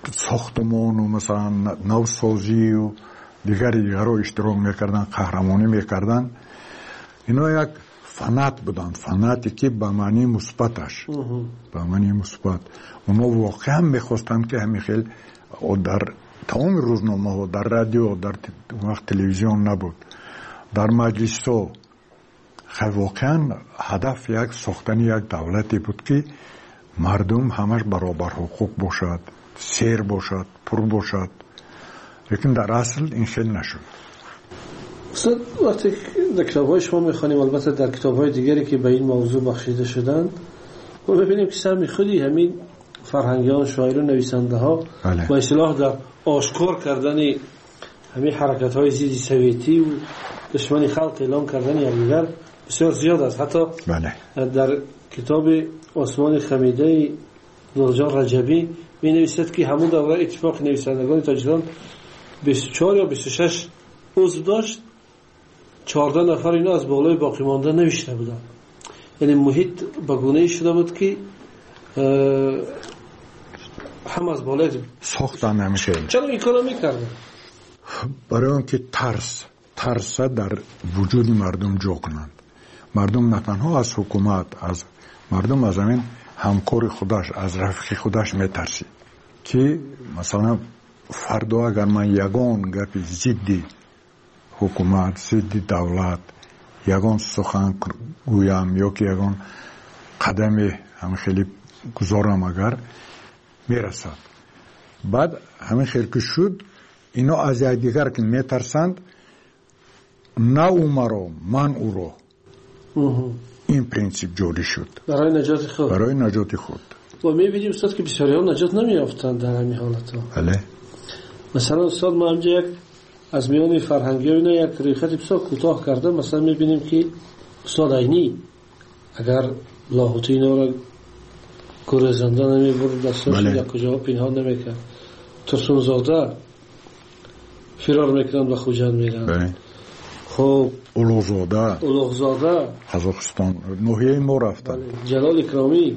ساختمان و مثلا نوسازی و دیگری رو اشتراک میکردن، قهرمانی میکردن. اینا یک فنات بودن، فناتی که به معنی مثبتش، به معنی مثبت. اونا واقعا میخواستن که همین خیلی در تمام روزنامه ها، در رادیو، در وقت تلویزیون نبود، در مجلس ها، واقعا هدف یک ساختن یک دولتی بود که مردم همش برابر حقوق باشد، سیر باشد، پر باشد. لیکن در اصل این خیلی نشد. استاد وقتی در کتاب های شما میخوانیم، البته در کتاب های دیگری که به این موضوع بخشیده شدن، ما ببینیم که سهم خودی همین فرهنگیان، شاعران، نویسنده ها با اصطلاح در آشکار کردن همین حرکت های ضد سویتی و دشمنی خلق اعلام کردن یکدیگر بسیار زیاد است. حتی در کتاب آسمان خمیده نورجان رجبی می نویسد که همون دوره اتفاق نویسندگان تاجیکستان 24 یا 26 عضو داشت، 14 نفر اینا از بالای باقی مانده نوشته بودن. یعنی محیط به گونه‌ای شده بود که هم از بالای ساختن نمیشه. چرا این کارو میکردن؟ برای اینکه ترس در وجود مردم جا کنند. مردم نه تنها از حکومت، از مردم، از همین همکار خودش، از رفیق خودش میترسید که مثلا فردا اگر من یگان گپی ضد حکومت، ضد دولت یگان سخن گویم یا که یگان قدم همین خیلی گذارم اگر میرسد، بعد همین خیلی که شد اینا از یکدیگر که میترسند، نه او مرا من او را. این پرینسیپ جوری شد برای نجات خود. برای نجات خود. و میبینیم استاد که بسیاری ها نجات نمیافتند در همین حالت ها. بله. مثلا استاد ما همجا یک از میان فرهنگی ها اینا یک ریخت بسیار کوتاه کرده. مثلا میبینیم که استاد عینی اگر لاهوتی اینا را گریزنده نمیبرد، دستاش یک کجا پنهان نمیکرد، ترسون زاده فرار میکنند و خوجند میرند. خب اولوغزاده قزاقستان نوحیه ما رفتن، جلال اکرامی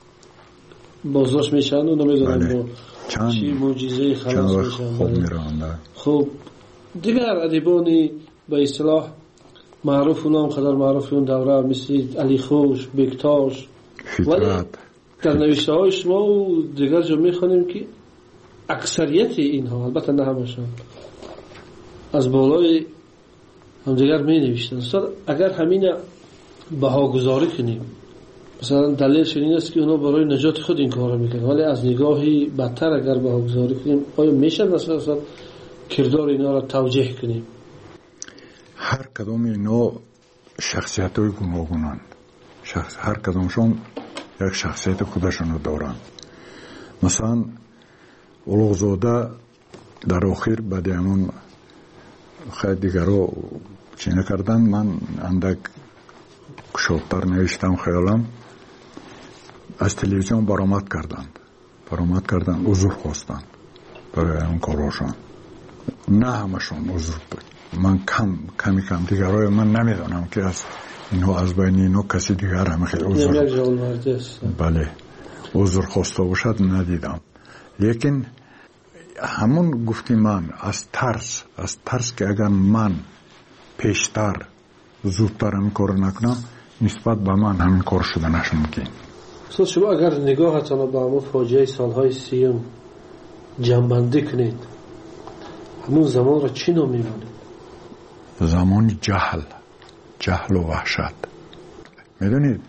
بازداشت میشن و نمیدونم چی معجزه خلاص میشن. خب دیگر ادیبانی به اصطلاح معروف و نام قدر معروف اون دوره مثل علی خوش، بکتاش، ولی در نوشته های شما و دیگر جا میخوانیم که اکثریت اینها، البته نه همشون، از بالای هم دیگر می نوشتن. اگر همین بهاگذاری کنیم، مثلا دلیلش این است که اونا برای نجات خود این کار میکنن، ولی از نگاهی بدتر اگر بهاگذاری کنیم، آیا میشه مثلا کردار اینا را توجیه کنیم؟ هر کدام اینا شخصیت های گوناگونند، هر کدامشون یک شخصیت خودشون دارند. مثلا اولوغزاده در آخر بعد همون خیلی دیگر رو چی نکردن، من اندک شادتر نوشتم خیالم، از تلویزیون برآمد کردند عذر خواستند برای اون کاراشان. نه همشون عذر بود، من کمی دیگرای من نمیدانم که از اینها از بین اینها کسی دیگر هم خیلی بله عذر خواسته باشد ندیدم. لیکن همون گفتی من از ترس که اگر من پیشتر زودتر همین کار نکنم، نسبت به من همین کار شده نشه ممکن. شما اگر نگاهتان به همون فاجعه سالهای 30 جمع‌بندی کنید، همون زمان را چی نام می‌بینید؟ زمان جهل و وحشت. میدونید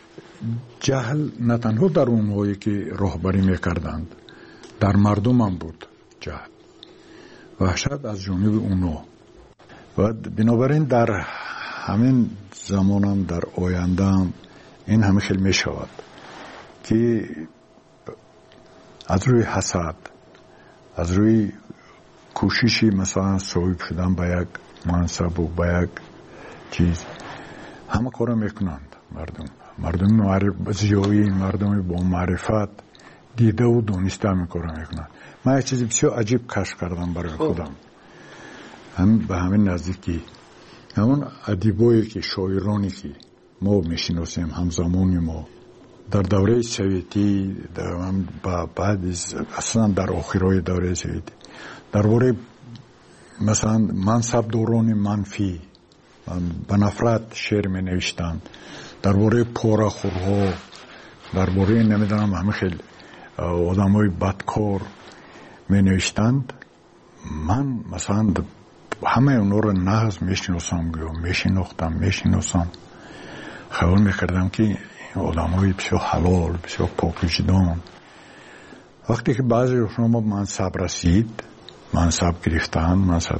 جهل نه تنها در اونهایی که راهبری میکردند، در مردم هم بود جهل، وحشت از جانب اونا. و بنابراین در همین زمان هم در آینده هم این همه خیلی می شود که از روی حسد، از روی کوششی مثلا صاحب شدن به یک منصب و به یک چیز همه کار میکنند. مردم زیایی، مردم با معرفت دیده و دونسته همین کار میکنند. من یک چیزی بسیار عجیب کشف کردم برای خودم، هم به همین نزدیکی، همون ادیبایی که شاعرانی که ما میشناسیم همزمانی ما در دوره سویتی بعد اصلا در آخرای دوره سویتی درباره مثلا منصبداران منفی به نفرت شعر می نوشتند، درباره پاره‌خورها، درباره نمیدونم همه خیلی آدمای بدکار می نوشتند. من مثلا همه اونا رو نغز میشناسم یا میشناسم خیال میکردم که این آدمای بسیار حلال، بسیار پاک وجدان. وقتی که بعضی شما منصب رسید، منصب گرفتن، منصب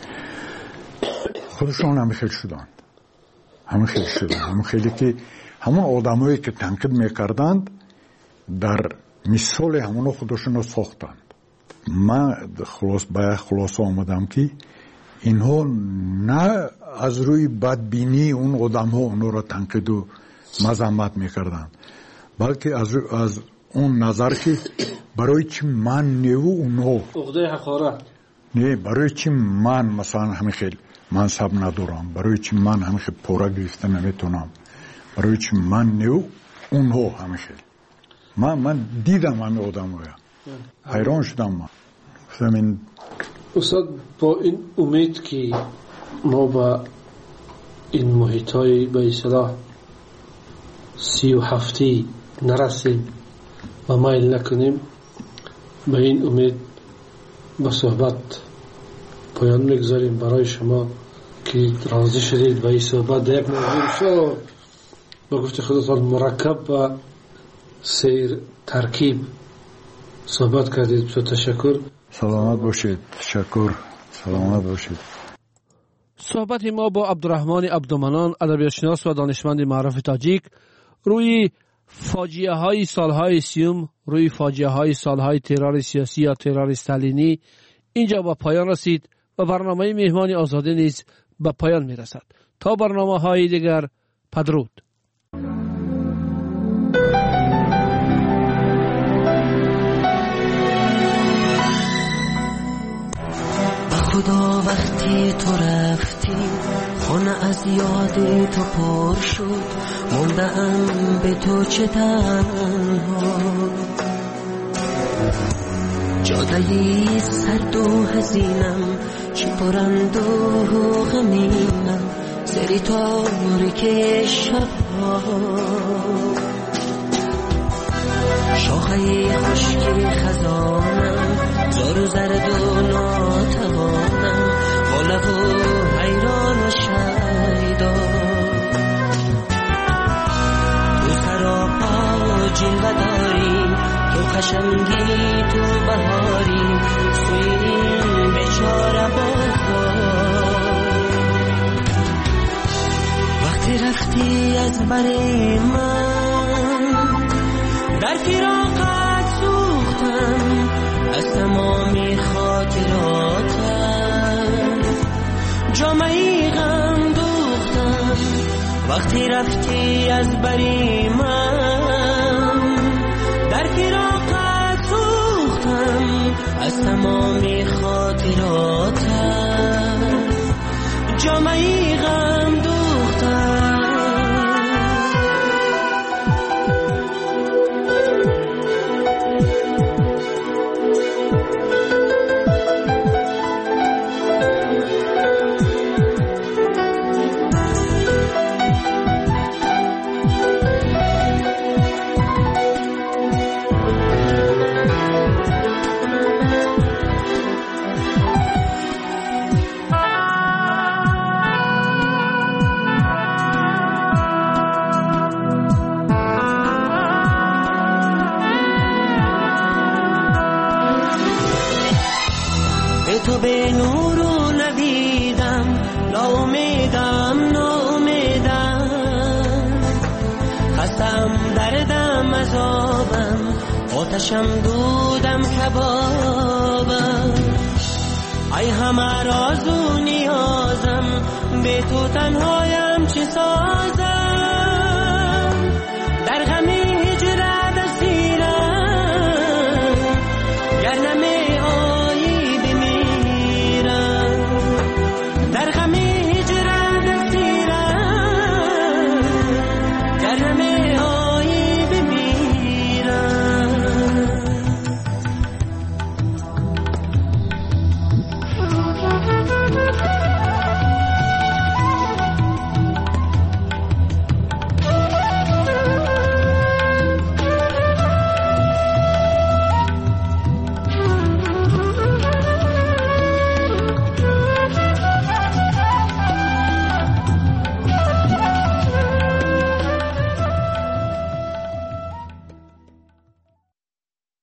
خودشون همه خیلی شدند، همه خیلی که همون آدمایی که تنقید میکردند در مثال همون خودشون رو ساختند. من خلاص آمدم که اینها نه از روی بدبینی اون آدم ها اونها را تنقید و مذمت میکردند، بلکه از اون نظر که برای چی من نیو اونها عقده حقارت نه، برای چی من مثلا همین خیلی منصب ندارم، برای چی من همین خیلی پورا گرفته نمیتونم، برای چی من نیو اونها همین خیلی. من دیدم همین آدم ها، حیران شدم. من همین استاد با این امید که ما با این محیطای به اصطلاح 37 نرسیم و مایل نکنیم، به این امید با صحبت پایان میگذاریم. برای شما که راضی شدید به این صحبت در یک موضوع بسیار با گفت خودتان مرکب و سیر ترکیب صحبت کردید، بسیار تشکر. سلامت باشید. تشکر. سلامت باشید. صحبت ما با عبدالرحمن عبدالمنان، ادبیاتشناس و دانشمند معروف تاجیک، روی فاجعه های سالهای سیوم، روی فاجعه های سالهای ترور سیاسی یا ترور استالینی اینجا به پایان رسید و برنامه مهمان آزادی نیز به پایان می رسد. تا برنامه های دیگر، بدرود. خدا وقتی تو رفتی خانه از یاد تو پر شد، موندم به تو چه تنها، جادهی سرد و حزینم چی پرند و غمینم، سری تاریک شبها، شاخه خشکی خزانم زار و زرد و ناتوانم، با لب و حیران و شیدا، تو سراپا جلوه داری، تو قشنگی تو بهاری، سوی این بیچاره بازار. وقتی رفتی از بر من در فراقت سوختم، از تمامی خاطراتم جامعی غم دوختم. وقتی رفتی از بری من در فراقت سوختم، از تمامی خاطراتم جامعی غم دوختم. تو به نور و ندیدم، ناامیدم خستم دردم عذابم، آتشم دودم کبابم، ای همه راز و نیازم، به تو تنهایم چه سازم، در غم هجرت اسیرم، گر نمی در غم هجرت اسیرم، گر نمی آیی بمیرم.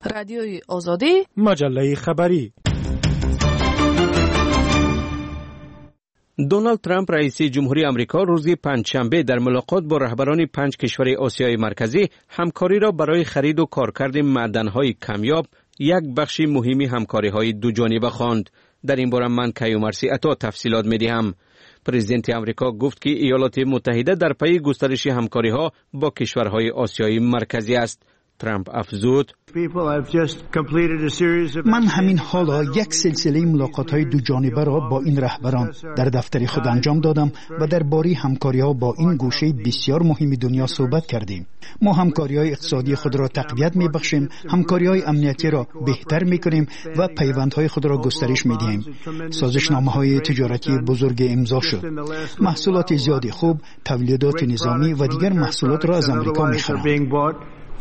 رادیوی آزادی، مجله خبری. دونالد ترامپ رئیس جمهوری آمریکا روز پنجشنبه در ملاقات با رهبران 5 کشور آسیای مرکزی همکاری را برای خرید و کارکرد معدن‌های کمیاب یک بخش مهمی همکاری‌های دو جانبه خواند. در این باره من کیومرثی عطا تفصیلات می‌دهم. پرزیدنت آمریکا گفت که ایالات متحده در پی گسترش همکاری‌ها با کشورهای آسیای مرکزی است. ترامپ افزود: من همین حالا یک سلسله ملاقات‌های دو جانبه را با این رهبران در دفتر خود انجام دادم و درباره همکاری‌ها با این گوشه بسیار مهم دنیا صحبت کردیم. ما همکاری‌های اقتصادی خود را تقویت می‌بخشیم، همکاری‌های امنیتی را بهتر می‌کنیم و پیوندهای خود را گسترش می‌دهیم. سازشنامه‌های تجارتی بزرگ امضا شد. محصولات زیادی خوب، تولیدات نظامی و دیگر محصولات را از آمریکا می‌خرند.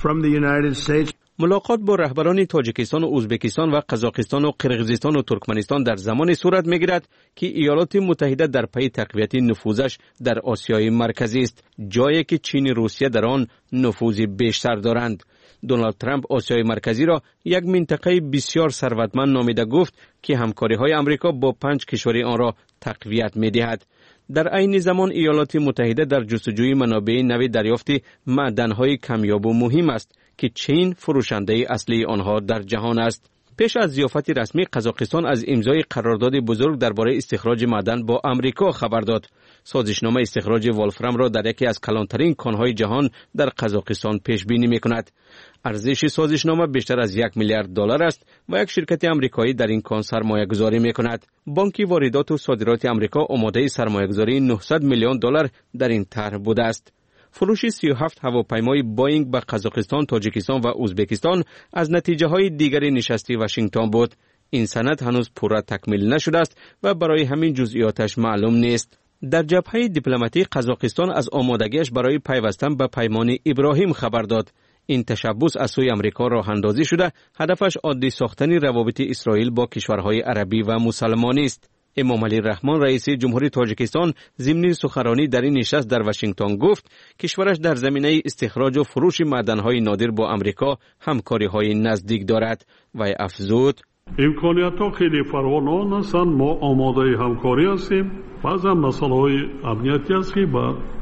ملاقات با رهبران تاجیکستان و ازبکستان و قزاقستان و قرقیزستان و ترکمنستان در زمان صورت می‌گیرد که ایالات متحده در پی تقویت نفوذش در آسیای مرکزی است، جایی که چین و روسیه در آن نفوذ بیشتر دارند. دونالد ترامپ آسیای مرکزی را یک منطقه بسیار ثروتمند نامیده گفت که همکاری‌های آمریکا با 5 کشور آن را تقویت می‌دهد. در عین زمان ایالات متحده در جستجوی منابع نوی دریافت معدن‌های کمیاب و مهم است که چین فروشنده اصلی آنها در جهان است. پیش از ضیافت رسمی قزاقستان از امضای قرارداد بزرگ درباره استخراج معدن با آمریکا خبر داد. سازشنامه استخراج ولفرام را در یکی از کلانترین کان‌های جهان در قزاقستان پیش بینی می‌کند. ارزش سازشنامه بیشتر از $1 میلیارد است و یک شرکت آمریکایی در این کان سرمایه‌گذاری می‌کند. بانک واردات و صادرات آمریکا آماده سرمایه‌گذاری $900 میلیون در این طرح بوده است. فروش 37 هواپیمای بوئینگ به قزاقستان، تاجیکستان و ازبکستان از نتیجه‌های دیگر نشست واشنگتن بود. این سند هنوز پورا تکمیل نشده است و برای همین جزئیاتش معلوم نیست. در جبهه دیپلماتی قزاقستان از آمادگیش برای پیوستن به پیمان ابراهیم خبر داد. این تشبث از سوی آمریکا راه اندازی شده، هدفش عادی ساختن روابط اسرائیل با کشورهای عربی و مسلمانی است. امام علی رحمان رئیس جمهوری تاجیکستان ضمن سخنرانی در این نشست در واشنگتن گفت کشورش در زمینه استخراج و فروش معدن‌های نادر با آمریکا همکاری‌های نزدیک دارد و افزود: имкониятҳо хеле фаровон ҳастанд. мо омодаи ҳамкорӣ ҳастем. баъзан масъалаҳои амнияти аст ки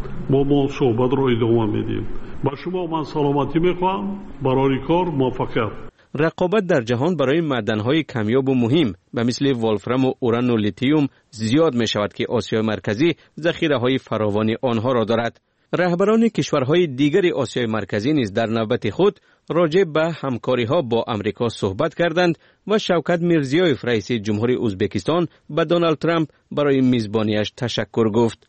мо суҳбатро идома медиҳем. ба шумо ман саломатӣ мехоҳам. барори кор муваффақият. رقابت در جهان برای معدن‌های کمیاب و مهم به مثل ولفرام و اوران و لیتیوم زیاد می شود که آسیای مرکزی ذخیره‌های فراوان آنها را دارد. رهبران کشورهای دیگر آسیای مرکزی نیز در نوبت خود راجع به همکاری‌ها با آمریکا صحبت کردند و شوکت میرزیایف رئیس جمهوری ازبکستان به دونالد ترامپ برای میزبانیش تشکر گفت.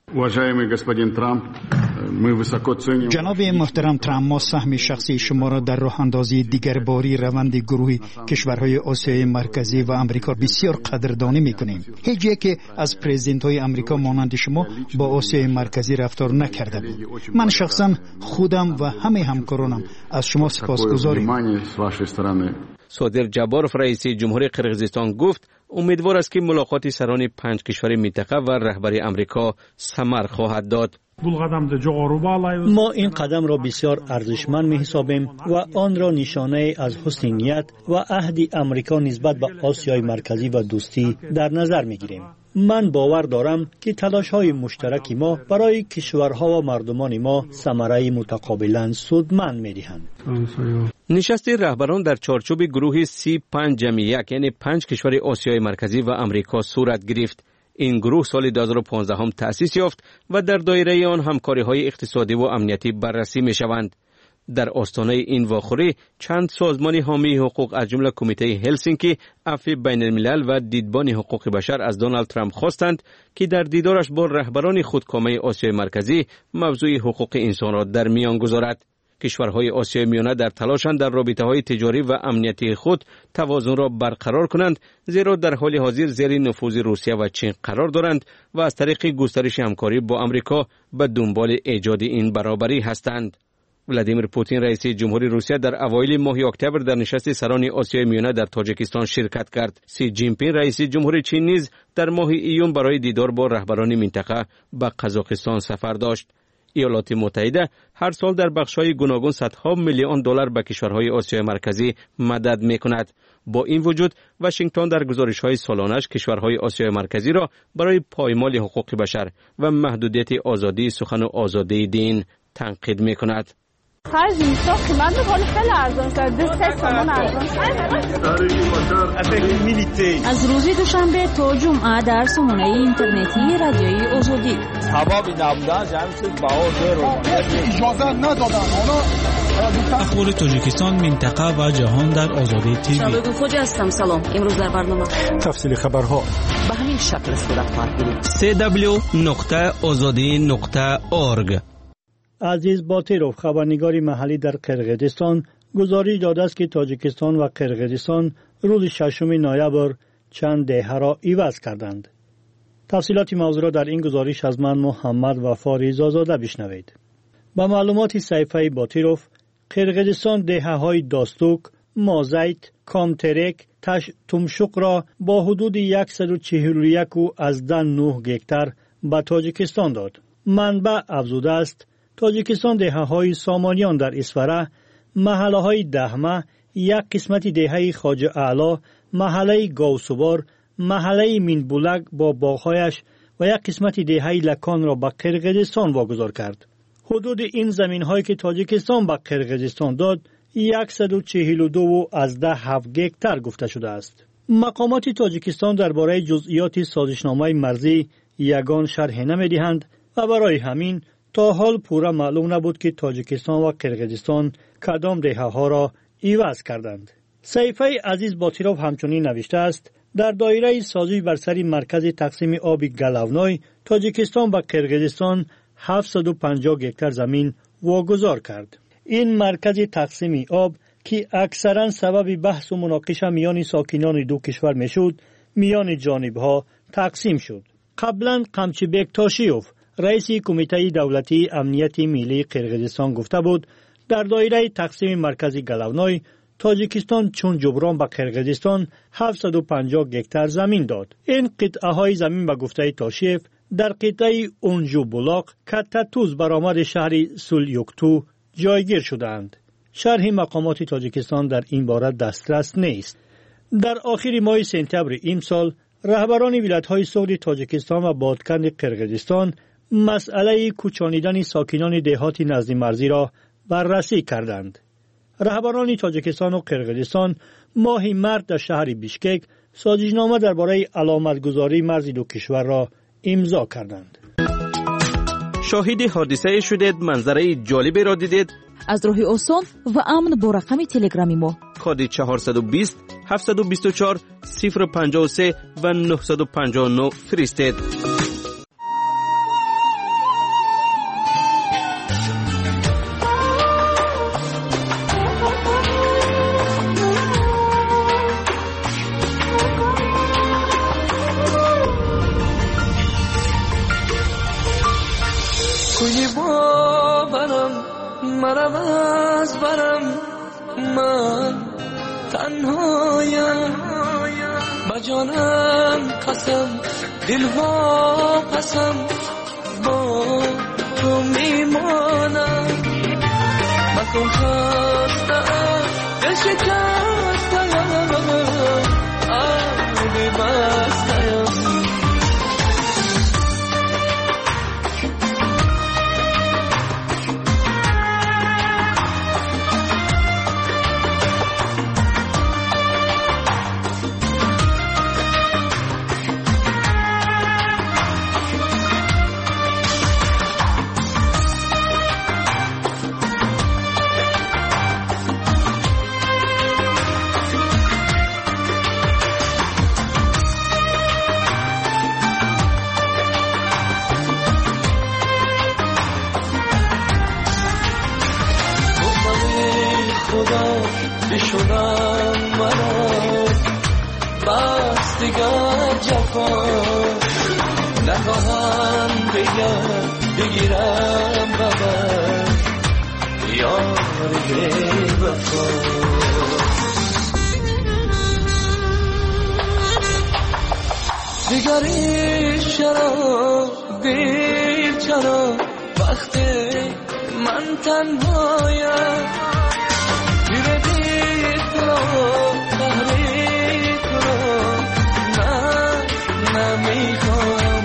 جناب محترم ترامپ، ما سهم شخصی شما را در راه اندازی دیگرباری روند گروه کشورهای آسیای مرکزی و آمریکا بسیار قدردانی می‌کنیم. هیچ یک از پرزیدنت‌های آمریکا مانند شما با آسیای مرکزی رفتار نکرده بود. من شخصا خودم و همه همکارانم از شما سپاسگزاریم. صادر جبارف رئیس جمهوری قرقیزستان گفت امیدوار است که ملاقات سران 5 کشور منطقه و رهبری آمریکا ثمر خواهد داد. ما این قدم را بسیار ارزشمند می‌حسابیم و آن را نشانه از حسن نیت و عهد آمریکا نسبت به آسیای مرکزی و دوستی در نظر می‌گیریم. من باور دارم که تلاش‌های مشترک ما برای کشورها و مردمان ما ثمره متقابلاً سودمند می‌دهند. نشست رهبران در چارچوب گروه C5+1 یعنی 5 کشور آسیای مرکزی و آمریکا صورت گرفت. این گروه سال 2015 تأسیس یافت و در دایره آن همکاری‌های اقتصادی و امنیتی بررسی می‌شوند. در آستانه این واخوری چند سازمان حامی حقوق از جمله کمیته هلسینکی، عفو بین الملل و دیدبان حقوق بشر از دونالد ترامپ خواستند که در دیدارش با رهبران خودکامه آسیای مرکزی موضوع حقوق انسان را در میان گذارد. کشورهای آسیای میانه در تلاشند در رابطه‌های تجاری و امنیتی خود توازن را برقرار کنند، زیرا در حال حاضر زیر نفوذ روسیه و چین قرار دارند و از طریق گسترش همکاری با آمریکا به دنبال ایجاد این برابری هستند. ولادیمیر پوتین رئیس جمهوری روسیه در اوایل ماه اکتبر در نشست سران آسیای میانه در تاجیکستان شرکت کرد. سی جین پینگ رئیس جمهوری چین نیز در ماه ایون برای دیدار با رهبران منطقه به قزاقستان سفر داشت. ایالات متحده هر سال در بخش‌های گوناگون صدها میلیون دلار به کشورهای آسیای مرکزی مدد می‌کند. با این وجود واشنگتن در گزارش‌های سالانه‌اش کشورهای آسیای مرکزی را برای پایمال حقوق بشر و محدودیت آزادی سخن و آزادی دین تنقید می‌کند. خرج میساخت من می‌کنه خیلی ارزان شد 2 تومان ارزان از روز دوشنبه تا جمعه در سامانه اینترنتی رادیوی آزادی ثوابی نبودن جمعیت باور رو اجازه ندادن اخبار تاجیکستان منطقه و جهان در آزادی تیوی. شبکه خوجی هستم. سلام. امروز در برنامه تفصیل خبرها به همین شکل صورت خواهد گرفت. www.azadi.org. عزیز باطیروف خبرنگار محلی در قرقیزستان گزارش داده است که تاجیکستان و قرقیزستان روز 6 نوامبر چند دهه را عوض کردند. تفصیلات موضوع را در این گزارش از من محمد وفا رضازاده بشنوید. با معلومات صحیفه باطیروف قرقیزستان دهه‌های داستوک، مازیت، کامترک، تمشق را با حدود 141.9 گکتار به تاجیکستان داد. منبع افزوده است تاجیکستان دهه‌های سامانیان در اسفره، محله‌های دهمه، یک قسمت دهه خواجه اعلی، محله گاوسوبار، محله مینبولک با باغ‌هایش و یک قسمت دهه لکان را به قرقیزستان واگذار کرد. حدود این زمین‌هایی که تاجیکستان به قرقیزستان داد 142.7 گکتار گفته شده است. مقامات تاجیکستان درباره جزئیات سازشنامه مرزی یگان شرح نمی‌دهند و برای همین تا حال پورا معلوم نبود که تاجیکستان و قرقیزستان کدام دهه‌ها را عوض کردند. صحیفه عزیز باطیروف همچنین نوشته است در دایره سازی بر سر مرکز تقسیم آب گلاونای تاجیکستان به قرقیزستان 750 گکتار زمین واگذار کرد. این مرکز تقسیم آب که اکثرا سبب بحث و مناقشه میان ساکنان دو کشور میشد، میان جانبها تقسیم شد. قبلا قمچیبک تاشیوف رئیس کمیته دولتی امنیت ملی قرقیزستان گفته بود در دایره تقسیم مرکز گلاونای تاجیکستان چون جبران به قرقیزستان 750 گکتار زمین داد. این قطعه های زمین به گفته تاشیف در قطعه اونجو بولاق کتتوز برآمد شهر سولیوکتو جایگیر شدند. شرح مقامات تاجیکستان در این باره دسترس نیست. در آخر ماه سپتامبر این سال رهبران ولایت‌های سغد تاجیکستان و بادکند قرقیزستان مسئله کوچانیدن ساکنان دهات نزد مرزی را بررسی کردند. رهبران تاجیکستان و قرقیزستان ماه مارس در شهر بیشکک سازشنامه درباره علامتگذاری مرز دو کشور را امضا کردند. شاهد حادثه شدید، منظره جالبی را دیدید؟ از راه آسان و امن با رقم تلگرامی ما کد 420 724 053 و 959 فرستید. مرم از برم من تنهایم با جانم قسم دلها قسم با تو میمانم مکن خستم دل شکستم آبی بستم بشونم مرا بس دیگر جفا نخواهم بگیرم ببر یار وفا دیگری شراب دیر چرا و وقتی من تنهایم تیردید رو تحریک رو من نمیخوام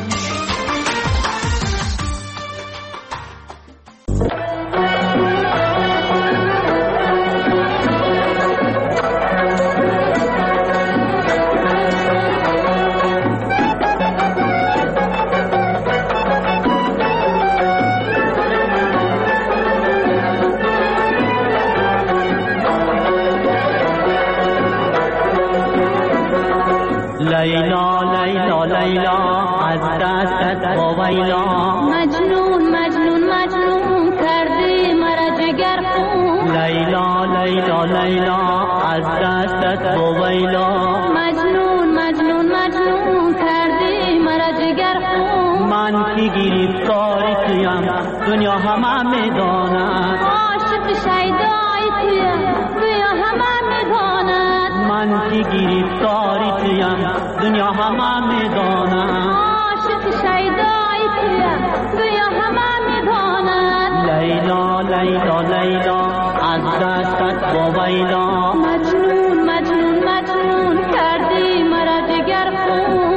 لیلا لیلا لیلا از دستت ویلا مجنون مجنون مجنون کردی مرا جگر خون لیلا لیلا لیلا از دستت ویلا مجنون مجنون مجنون کردی مرا جگر خون من که گرفتار تویم دنیا همه میداند عاشق شیدای تویم دنیا همه میداند من که گرفتار تویم دنیا همه میداند عاشق شیدای تویم دنیا همه میداند لیلا لیلا لیلا از دستت ویلا مجنون مجنون مجنون کردی مرا جگر خون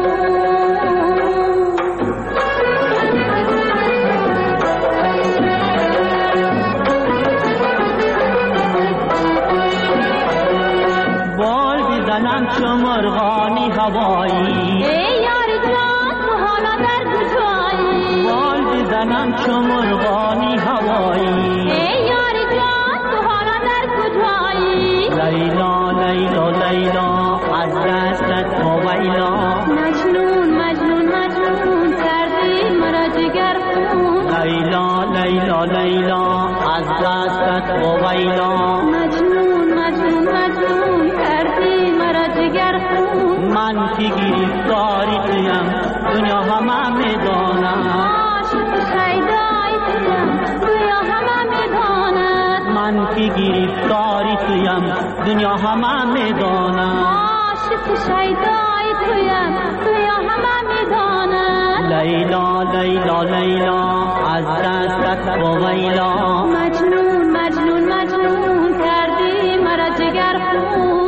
بال بزنم چو مرغانی هوایی ای یار جان تو حالا در کجایی بال بزنم چو مرغانی هوایی ای یار جان تو حالا در کجایی لیلا لیلا لیلا از دستت ویلا مجنون مجنون مجنون کردی مرا جگر خون لیلا لیلا لیلا از دستت ویلا مجنون مجنون مجنون کردی مرا جگر خون من که گرفتاری تویم دنیا همه میداند عاشق شیدای تویم دنیا همه میداند من که گرفتاری تویم دنیا همه میداند عاشق شیدای تویم دنیا همه میداند لیلا لیلا لیلا از دستت ویلا مجنون مجنون مجنون کردی مرا جگر خون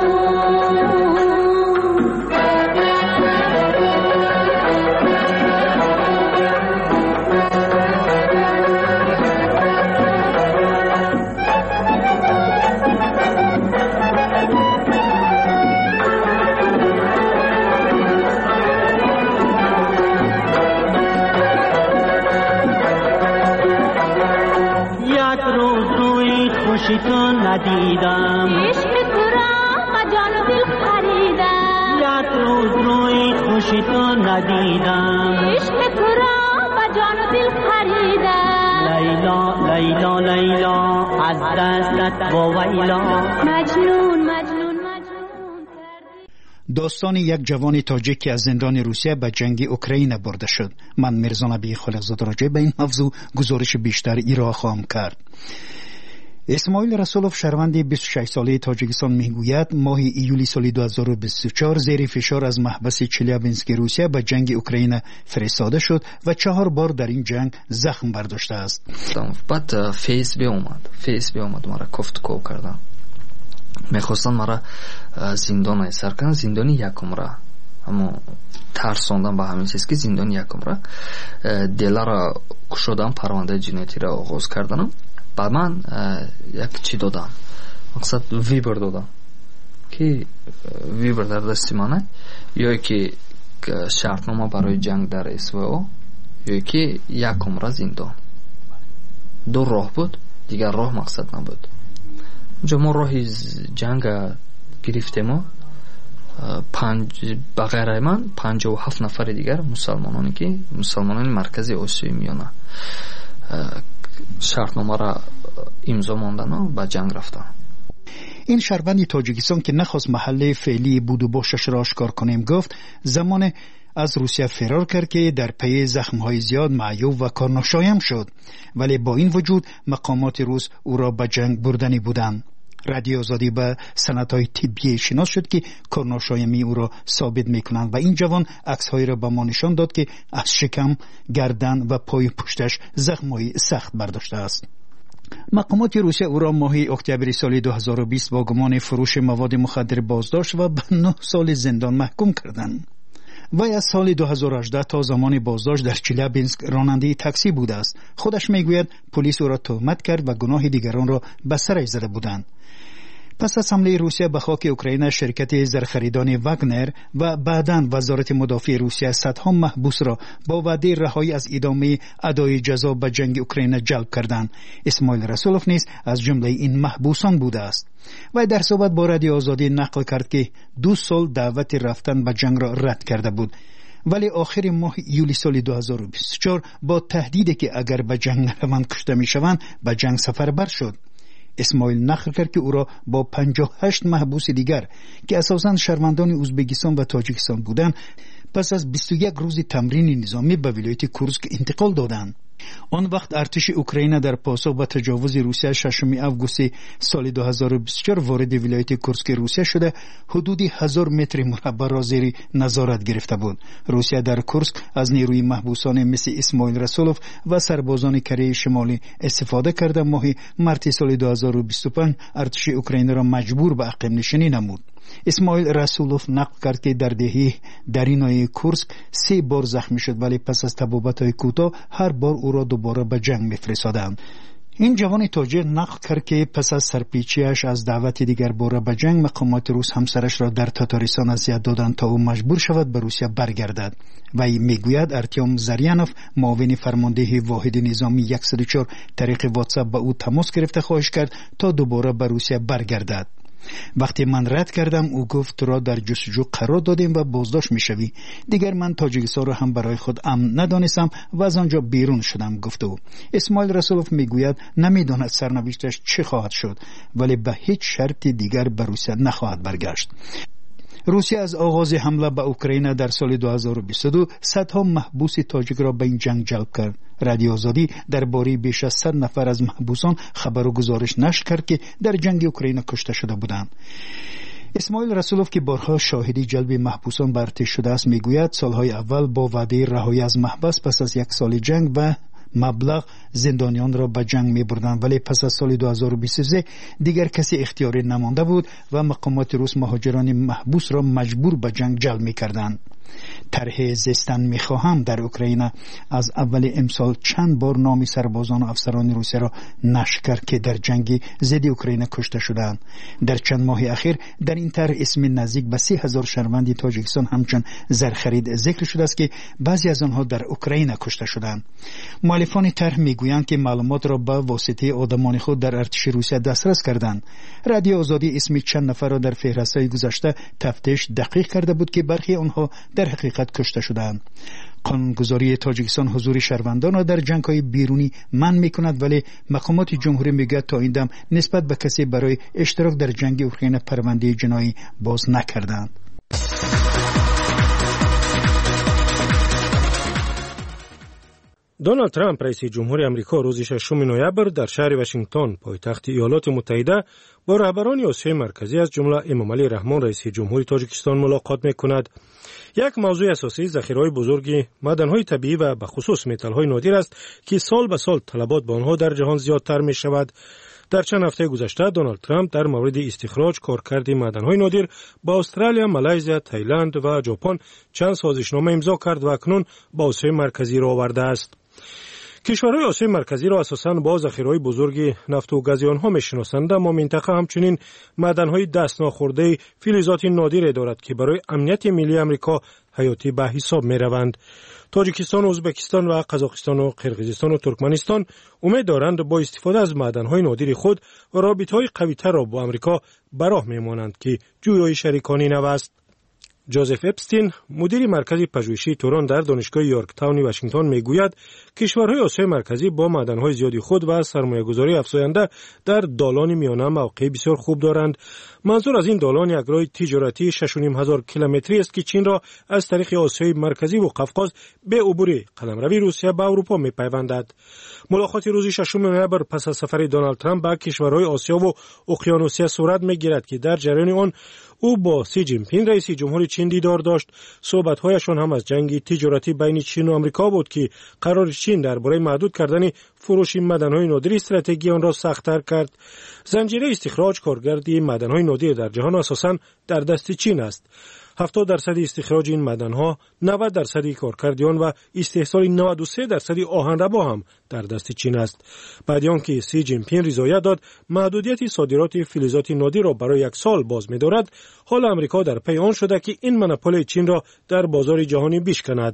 خوشی تو ندیدم عشق تو را و جان و دل خریدم یک روز روی خوشی تو ندیدم عشق تو را و جان و دل خریدم لیلا لیلا لیلا از دستت ویلا مجنون مجنون مجنون داستان یک جوان تاجیک که از زندان روسیه به جنگ اوکراین برده شد. من میرزا نبی خالقزاده راجع به این موضوع گزارش بیشتر را خواهم کرد. اسماعیل رسولوف شهروند 26 ساله تاجیکستان میگوید ماه ایولی سال 2024 زیر فشار از محبس چلیابینسک روسیه به جنگ اوکراین فرستاده شد و 4 بار در این جنگ زخم برداشته است. بعد فیس به اومد مرا گفتگو کردم. میخواستن مرا زندان ایسر کنن، زندانی یکم را، اما ترساندن به همین چیز که زندان یکم را دلا را کشودم، پرونده جنایتی را آغاز کردم. با من یک چی دادم، مقصد ویبر دادم که ویبر در دستی منه، یا که شرطنامه برای جنگ در SVO، یا که یک عمر زندان. 2 راه بود، دیگر راه مقصد نبود. اونجا ما راه جنگ گرفتیم، بغیر من 57 نفر دیگر مسلمانانی که مسلمانان مرکزی آسیای میانه شرطنامه را امضا ماندن و به جنگ رفتن. این شهروند تاجیکستان که نخواست محل فعلی بود و باشش را آشکار کنیم گفت زمان از روسیه فرار کرد که در پی زخم‌های زیاد معیوب و کارناشایم شد، ولی با این وجود مقامات روس او را به جنگ بردنی بودند. رادیو آزادی به سندهای طبی شناس شد که کارناشایمی او را ثابت میکنند و این جوان عکس‌هایی را به ما نشان داد که از شکم، گردن و پای پشتش زخم‌های سخت برداشته است. مقامات روسیه او را ماه اکتبر سال 2020 با گمان فروش مواد مخدر بازداشت و به 9 سال زندان محکوم کردند. وی از سال 2018 تا زمان بازداشت در چلیابینسک راننده تاکسی بوده است. خودش میگوید پلیس او را تهمت کرد و گناه دیگران را به سرش زده بودند. پس از حمله روسیه به خاک اوکراین، شرکت زرخریدان واگنر و بعداً وزارت مدافع روسیه صدها محبوس را با وعده رهایی از ادامه ادای جزا به جنگ اوکراین جلب کردند. اسماعیل رسولوف نیز از جمله این محبوسان بوده است. و در صحبت با رادیو آزادی نقل کرد که 2 سال دعوت رفتن به جنگ را رد کرده بود، ولی آخر ماه یولی سال 2024 با تهدیدی که اگر به جنگ نروند کشته میشوند به جنگ سفربر شد. اسماعیل نقل کرد که او را با 58 محبوس دیگر که اساساً شهروندان ازبکستان و تاجیکستان بودند پس از 21 روز تمرین نظامی به ولایت کورسک انتقال دادند. آن وقت ارتش اوکراین در پاسخ به تجاوز روسیه 6 آگوست سال 2024 وارد ولایت کورسک روسیه شده حدود 1000 متر مربع را زیر نظارت گرفته بود. روسیه در کورسک از نیروی محبوسان مثل اسماعیل رسولوف و سربازان کره شمالی استفاده کرده ماه مارس سال 2025 ارتش اوکراین را مجبور به عقب نشینی نمود. اسماعیل رسولوف نقل کرد که در دهه درینای کورسک 3 بار زخمی شد، ولی پس از تبابت‌های کوتاه هر بار او را دوباره به جنگ می‌فرستادند. این جوان تاجر نقل کرد که پس از سرپیچیش از دعوت دیگر باره به جنگ، مقامات روس همسرش را در تاتارستان اذیت دادند تا او مجبور شود به روسیه برگردد. و میگوید ارتیوم زریانوف معاون فرمانده واحد نظامی 104 طریق واتساپ با او تماس گرفته خواهش کرد تا دوباره به روسیه برگردد. وقتی من رد کردم او گفت تو را در جستجو قرار دادیم و بازداشت میشوی. دیگر من تاجیکستان را هم برای خود امن ندانستم و از آنجا بیرون شدم، گفت او. اسماعیل رسولوف میگوید نمیداند سرنوشتش چه خواهد شد، ولی به هیچ شرط دیگر به روسیه نخواهد برگشت. روسیه از آغاز حمله به اوکراین در سال 2022 صدها محبوس تاجیک را به این جنگ جلب کرد. رادیو آزادی درباره بیش از 100 نفر از محبوسان خبر و گزارش نشر کرد که در جنگ اوکراین کشته شده بودند. اسماعیل رسولوف که بارها شاهدی جلب محبوسان به ارتش شده است میگوید سالهای اول با وعده رهایی از محبس پس از 1 سال جنگ و مبلغ زندانیان را به جنگ می بردند، ولی پس از سال 2023 دیگر کسی اختیاری نمانده بود و مقامات روس مهاجران محبوس را مجبور به جنگ جلب می کردند. طرح زیستن می خواهم در اوکراین از اول امسال چند بار نام سربازان و افسران روسیه را نشر کرد که در جنگ ضد اوکراین کشته شدند. در چند ماه اخیر در این طرح اسم نزدیک به 30,000 شهروند تاجیکستان همچون زرخرید ذکر شده است که بعضی از آنها در اوکراین کشته شدند. مؤلفان طرح میگویند که معلومات را به واسطه آدمان خود در ارتش روسیه دسترس کردند. رادیو آزادی اسم چند نفر را در فهرست‌های گذشته تفتیش دقیق کرده بود که برخی آنها در حقیقت کشته شدند. قانونگذاری تاجیکستان حضور شهروندان را در جنگ‌های بیرونی منع می‌کند، ولی مقامات جمهوری میگوید تا این دم نسبت به کسی برای اشتراک در جنگ اوکراین پرونده جنایی باز نکردند. دونالد ترامپ رئیس جمهور آمریکا روز 6 نوامبر در شهر واشنگتن پایتخت ایالات متحده با رهبران آسیای مرکزی از جمله امامعلی رحمان رئیس جمهوری تاجیکستان ملاقات می‌کند. یک موضوع اساسی ذخیره‌های بزرگ معدن‌های طبیعی و به خصوص متال‌های نادر است که سال به سال طلبات به آنها در جهان زیادتر می‌شود. در چند هفته گذشته دونالد ترامپ در مورد استخراج کارکرد معدن‌های نادر با استرالیا، مالزی، تایلند و ژاپن چند سازشنامه امضا کرد و اکنون با آسیای مرکزی را آورده است. کشورهای آسیای مرکزی را اساساً با ذخیره‌های بزرگ نفت و گاز آنها می‌شناسند، اما منطقه همچنین معدن‌های دست ناخورده فلزات نادر دارد که برای امنیت ملی آمریکا حیاتی به حساب می‌روند. تاجیکستان، ازبکستان و قزاقستان و قرقیزستان و ترکمنستان امید دارند با استفاده از معدن‌های نادر خود رابطه‌های قوی‌تر را با آمریکا به راه می‌مانند که جویای شریکانی نو است. جوزف اپستین مدیر مرکز پژوهشی توران در دانشگاه یورک تاون واشنگتن میگوید کشورهای آسیای مرکزی با معدن‌های زیادی خود و سرمایه‌گذاری افزاینده در دالان میانه موقع بسیار خوب دارند. منظور از این دالان یک راه تجارتی 6,500 کیلومتری است که چین را از طریق آسیای مرکزی و قفقاز به عبور قلمروی روسیه به اروپا می‌پیوندد. ملاقات روز 6 نوامبر پس از سفر دونالد ترامپ به کشورهای آسیا و اقیانوسیه صورت می‌گیرد که در جریان آن او با سی جین پینگ رئیس جمهور چین دیدار داشت. صحبت‌هایشان هم از جنگ تجارتی بین چین و آمریکا بود که قرار چین درباره محدود کردن فروش معدن‌های نادر استراتژی آن را سخت‌تر کرد. زنجیره استخراج کارگردی معدن‌های نادر در جهان اساساً در دست چین است. 70% استخراج این معدن‌ها، 90% کارکرد آن و استحصال 93% آهنربا هم در دست چین است. بعد آنکه سی جین پینگ رضایت داد محدودیت صادرات فلزات نادر را برای 1 سال باز می‌دارد، حال آمریکا در پی آن شده که این منوپول چین را در بازار جهانی بشکند.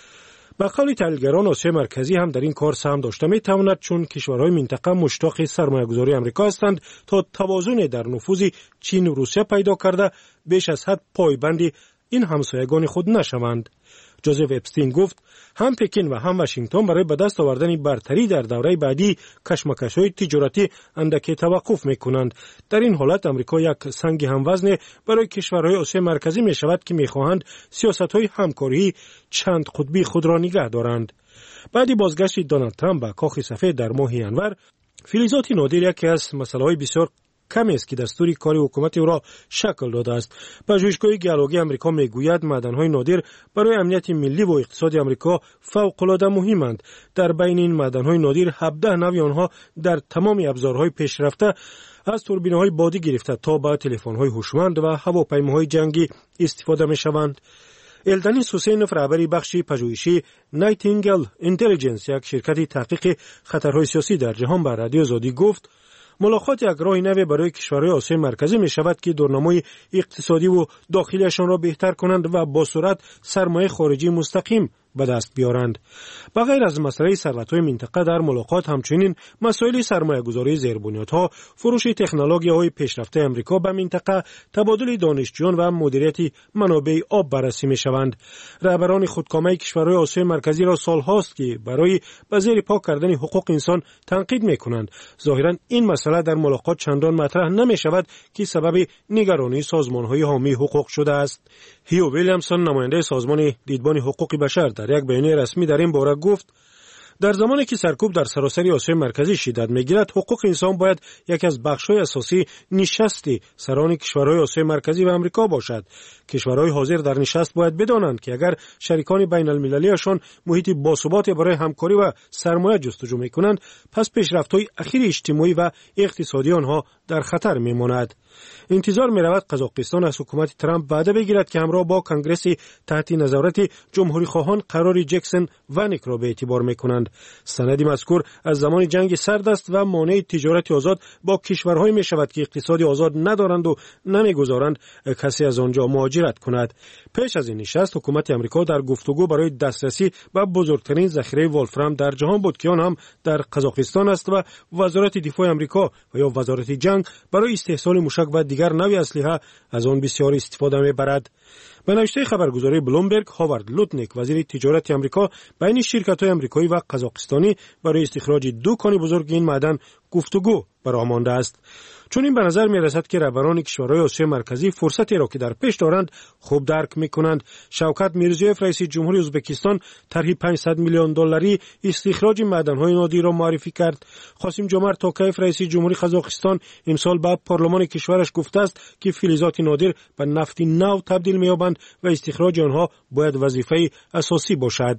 به قول تحلیلگران آسیای مرکزی هم در این کار سهم داشته می‌تواند، چون کشورهای منطقه مشتاق سرمایه‌گذاری آمریکا هستند تا توازن در نفوذ چین و روسیه پیدا کرده بیش از حد پایبند این همسایگان خود نشوند. جوزف اپستین گفت هم پکین و هم واشنگتن برای به دست آوردن برتری در دوره بعدی کشمکش‌های تجارتی اندکی توقف می‌کنند. در این حالت آمریکا یک سنگ هموزن برای کشورهای آسیای مرکزی می‌شود که می‌خواهند سیاست‌های همکاری چند قطبی خود را نگه دارند. بعد بازگشت دونالد ترامپ به کاخ سفید در ماه ینور، فلزات نادر یکی از مسائل بسیار کمی است که دستور کار حکومت او را شکل داده است. پژوهشگاه گیولوژی آمریکا میگوید معدن‌های نادر برای امنیت ملی و اقتصاد آمریکا فوق‌العاده مهمند. در بین این معدن‌های نادر 17 نوع آنها در تمام ابزارهای پیشرفته از توربین‌های بادی گرفته تا به تلفن‌های هوشمند و هواپیماهای جنگی استفاده می‌شوند. الدنیس حسینوف رهبر بخش پژوهشی نایتینگل اینتلیجنس، یک شرکت تحقیق خطرهای سیاسی در جهان، به رادیو آزادی گفت ملاقات یک راه نو برای کشورهای آسیای مرکزی می شود که دورنمای اقتصادی و داخلیشان را بهتر کنند و با سرعت سرمایه خارجی مستقیم به دست بیارند. بغیر از مسئله ثروت‌های منطقه، در ملاقات همچنین مسائل سرمایه‌گذاری زیربنیادها، فروش تکنولوژی‌های پیشرفته آمریکا به منطقه، تبادل دانشجویان و مدیریت منابع آب بررسی می‌شوند. رهبران خودکامه کشورهای آسیای مرکزی را سال‌هاست که برای به زیر پا کردن حقوق انسان تنقید می‌کنند. ظاهراً این مسئله در ملاقات چندان مطرح نمی‌شود که سبب نگرانی سازمان‌های حامی حقوق شده است. هیو ویلیامسون، نماینده سازمان دیدبان حقوق بشر، در یک بیانیه رسمی در این باره گفت در زمانی که سرکوب در سراسر آسیای مرکزی شدت می‌گیرد، حقوق انسان باید یکی از بخش‌های اساسی نشست سران کشورهای آسیای مرکزی و آمریکا باشد. کشورهای حاضر در نشست باید بدانند که اگر شریکان بین‌المللیشان محیط باثبات برای همکاری و سرمایه جستجو می‌کنند، پس پیشرفت‌های اخیر اجتماعی و اقتصادی آنها در خطر می‌ماند. انتظار می‌رود قزاقستان از حکومت ترامپ وعده بگیرد که همراه با کنگره تحت نظارت جمهوری خواهان قرار جکسن و نیک را به اعتبار می‌کنند. سند مذکور از زمان جنگ سرد است و مانع تجارت آزاد با کشورهای می‌شود که اقتصاد آزاد ندارند و نمی‌گذارند کسی از آنجا مهاجرت کند. پیش از این نشست، حکومت آمریکا در گفتگو برای دسترسی به بزرگترین ذخیره ولفرام در جهان بود که آن هم در قزاقستان است و وزارت دفاع آمریکا و یا وزارت جنگ برای استحصال موشک و دیگر نوع اسلحه از آن بسیار استفاده می‌برد. به نوشته خبرگزاری بلومبرگ، هاوارد لوتنیک، وزیر تجارت آمریکا، بین شرکت‌های آمریکایی و قزاقستانی برای استخراج 2 کان بزرگ این معدن گفتگو برآمده است. چون این به نظر می رسد که رهبران کشورهای آسیای مرکزی فرصتی را که در پیش دارند خوب درک می کنند. شوکت میرزیوف، رئیس جمهوری ازبکستان، طرح 500 میلیون دلاری استخراج معدن‌های نادر را معرفی کرد. قاسم جمعت توکایف، رئیس جمهوری قزاقستان، امسال به پارلمان کشورش گفته است که فلزات نادر به نفت نو تبدیل می‌یابند و استخراج آنها باید وظیفه اساسی باشد.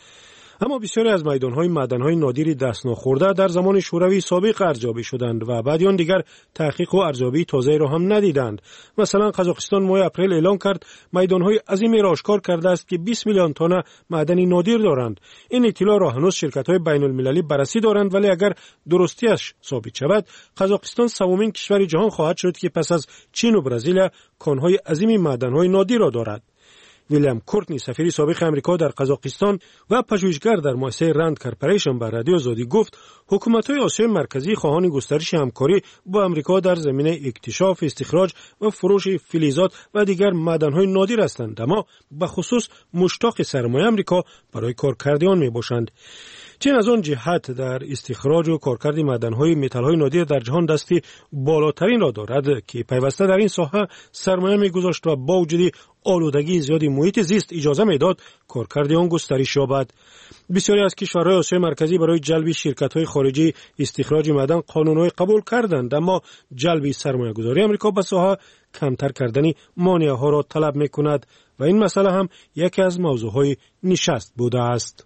اما بسیاری از میدان‌های معدن‌های نادر دست نخورده در زمان شوروی سابق ارزیابی شدند و بعد آن دیگر تحقیق و ارزیابی تازه را هم ندیدند. مثلا قزاقستان ماه اپریل اعلام کرد میدان‌های عظیمی را آشکار کرده است که 20 میلیون تن معدن نادر دارند. این اطلاع را هنوز شرکت‌های بین‌المللی بررسی دارند، ولی اگر درستیش ثابت شود، قزاقستان سومین کشور جهان خواهد شد که پس از چین و برزیل کان‌های عظیم معدن‌های نادر را دارد. ویلیام کورتنی سفیر سابق امریکا در قزاقستان و پژوهشگر در مؤسسه راند کورپوریشن به رادیو آزادی گفت حکومت‌های آسیای مرکزی خواهان گسترش همکاری با امریکا در زمینه اکتشاف، استخراج و فروش فلزات و دیگر معدن‌های نادر هستند، اما به خصوص مشتاق سرمایه امریکا برای کارکرد آن میباشند. چین از آن جهت در استخراج و کارکرد معدن‌های متال‌های نادر در جهان دستی بالاترین را دارد که پیوسته در این ساحه سرمایه می‌گذاشت و با وجود آلودگی زیادی محیط زیست اجازه می‌داد کارکرد آن گسترش یابد. بسیاری از کشورهای آسیای مرکزی برای جلب شرکت‌های خارجی استخراج معدن قانون‌های قبول کردند، اما جلب سرمایه‌گذاری آمریکا به ساحه کمتر کردن مانع‌ها را طلب می‌کند و این مسئله هم یکی از موضوع‌های نشست بوده است.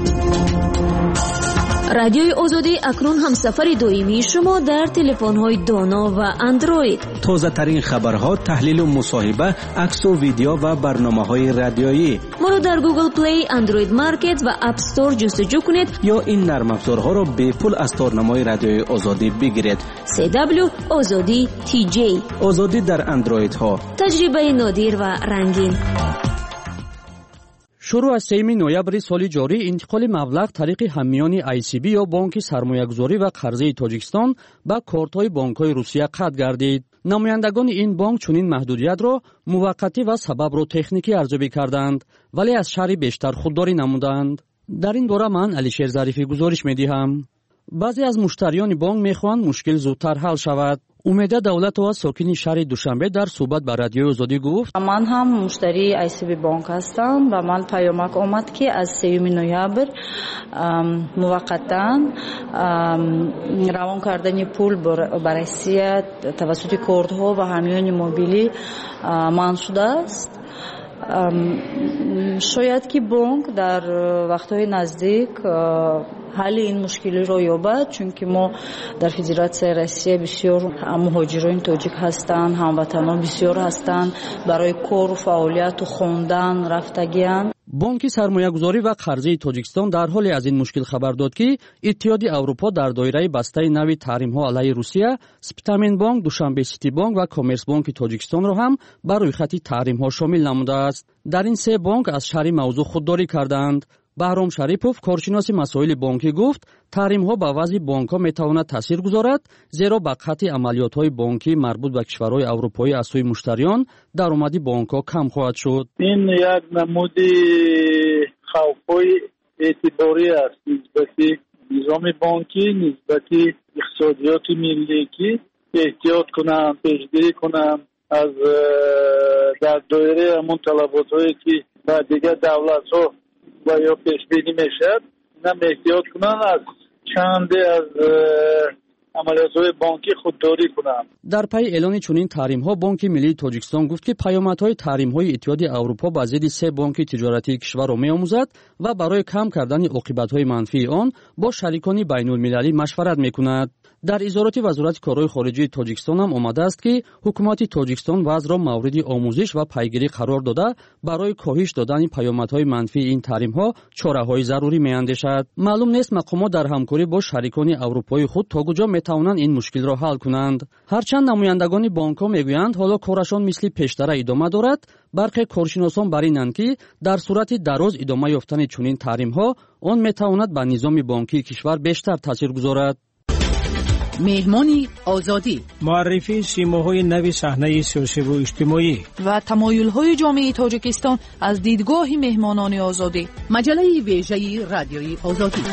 رادیوی آزادی اکنون هم سفر دائمی شما در تلفن‌های دانا و اندروید. تازه ترین خبرها، تحلیل و مصاحبه، عکس و ویدیو و برنامه‌های رادیویی. ما را در گوگل پلی، اندروید مارکت و اپ استور جستجو کنید یا این نرم افزارها را به پول از تارنمای رادیوی آزادی بگیرید. CW آزادی TJ. آزادی در اندروید ها. تجربه نادر و رنگین. شروع از 3 نوامبر سال جاری انتقال مبلغ طریق همیان ICB یا بانک سرمایه‌گذاری و قرضه تاجیکستان به کارت‌های بانک‌های روسیه قطع گردید. نمایندگان این بانک چنین محدودیت را موقتی و سبب را تکنیکی ارزیابی کردند، ولی از شرح بیشتر خودداری نمودند. در این باره من علیشیر ظریفی گزارش می‌دهم. بعضی از مشتریان بانک می‌خواهند مشکل زودتر حل شود. امیده دولتова ساکنی شهر دوشنبه در صحبت با رادیو آزادی گفت: من هم مشتری ICB بانک هستم و من پیامک آمد که از 3 نوامبر موقتا روان کردن پول بر روسیه توسط کردها و همیان موبیلی منع شده است. شاید که بانک در وقتهای نزدیک حل این مشکلی رو یابد، چون که ما در فدراسیون روسیه بسیار مهاجرین تاجیک هستند، هموطنان بسیار هستند، برای کار و فعالیت و خواندن رفتگیان. بانک سرمایه‌گذاری و قرضه تاجیکستان در حال از این مشکل خبر داد که اتحادیه اروپا در دایره بسته نوی تحریم‌ها علیه روسیه، سپتامین بانک، دوشنبه سیتی بانک و کامرس بانک تاجیکستان را هم بر روی خط تحریم‌ها شامل نموده است. در این 3 بانک از شرح موضوع خودداری کردند. بهرام شریپوف کارشناس مسائل بانکی گفت تحریم‌ها به وضع بانک‌ها می‌تواند تاثیر گذارد، زیرا به قطع عملیات‌های بانکی مربوط به کشورهای اروپایی از سوی مشتریان درآمد بانک‌ها کم خواهد شد. این یک نمود خوف‌های اعتباری است نسبت نظام بانکی، نسبت اقتصادیات ملی که احتیاط کنند، پیشگیری کنند از در دایره همون طلبات‌هایی که با دیگر دولت‌ها و یا پیش بینی میشد، اینم احتیاط کنن از چند از عملیات‌های بانکی خودداری کنن. در پی اعلان چنین تحریم‌ها بانک ملی تاجیکستان گفت که پیامدهای تحریم‌های اتحادیه اروپا به ضد 3 بانک تجارتی کشور را می‌آموزد و برای کم کردن عاقبت‌های منفی آن با شریکان بین‌المللی مشورت می‌کند. در اظهارات وزارت کارهای خارجه تاجیکستان هم آمده است که حکومت تاجیکستان وضع را مورد آموزش و پیگیری قرار داده برای کاهش دادن پیامدهای منفی این تحریم‌ها چاره‌های ضروری می‌اندیشد. معلوم نیست مقامات در همکاری با شریکان اروپایی خود تا کجا می‌توانند این مشکل را حل کنند. هرچند نمایندگان بانک‌ها می‌گویند حالا کارشان مثل پیشتر ادامه دارد، برخی کارشناسان بر اینند که در صورت دراز ادامه یافتن چنین تحریم‌ها آن می‌تواند به نظام بانکی کشور بیشتر تاثیر گذارد. مهمانی آزادی، معرفی سیماهای نوی صحنه سیاسی و اجتماعی و تمایل‌های جامعه تاجیکستان از دیدگاه مهمانان آزادی. مجله ویژه رادیوی آزادی.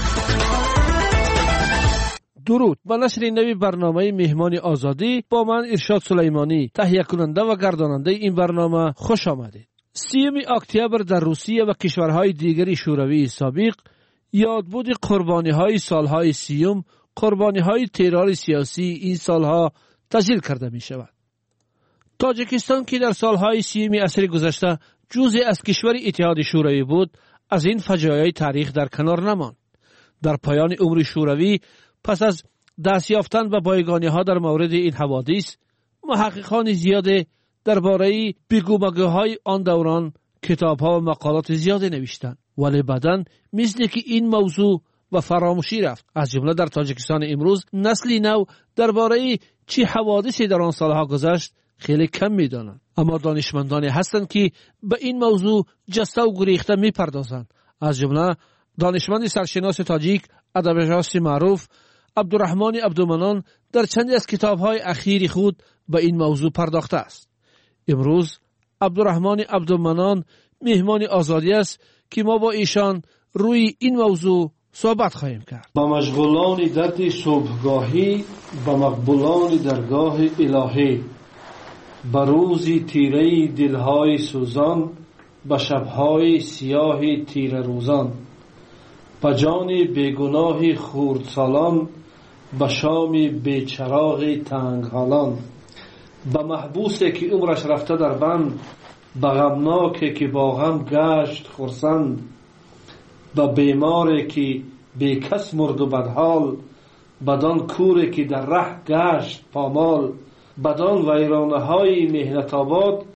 درود، با نشر نوی برنامه مهمان آزادی با من ارشاد سلیمانی، تهیه کننده و گرداننده این برنامه، خوش آمدید. 30 اکتبر در روسیه و کشورهای دیگری شوروی سابق یادبود قربانی‌های سالهای 30 قربانی‌های ترور سیاسی این سالها تسجیل کرده می شود. تاجیکستان که در سالهای 30 عصر گذشته جزء از کشور اتحاد شوروی بود، از این فجایع تاریخ در کنار نماند. در پایان عمر شوروی، پس از دست یافتن به بایگانی‌ها در مورد این حوادث، محققان زیاد درباره بگومگوهای آن دوران کتاب‌ها و مقالات زیاد نوشتند، ولی بعداً مثل که این موضوع و فراموشی رفت. از جمله در تاجیکستان امروز نسلی نو درباره چه حوادثی در آن سالها گذشت خیلی کم میدانند، اما دانشمندانی هستند که به این موضوع جسته و گریخته میپردازند. از جمله دانشمند سرشناس تاجیک ادبیات معروف عبدالرحمن عبدالمنان در چندی از کتاب‌های اخیر خود به این موضوع پرداخته است. امروز عبدالرحمن عبدالمنان مهمان آزادی است که ما با ایشان روی این موضوع صحبت خواهیم کرد. با مشغولان درد صبحگاهی، با مقبولان درگاه الهی، با روزی تیره دلهای سوزان، با شبهای سیاه تیره روزان، با جان بیگناه خردسالان، با شام بیچراغ تنگ حالان، با محبوسی که عمرش رفته در بند، با غمناکی که با غم گشت خرسند، با بیماری که بی کس مرد و بدحال، بدان کوری که در ره گشت پامال، بدان ویرانه های مهنت آباد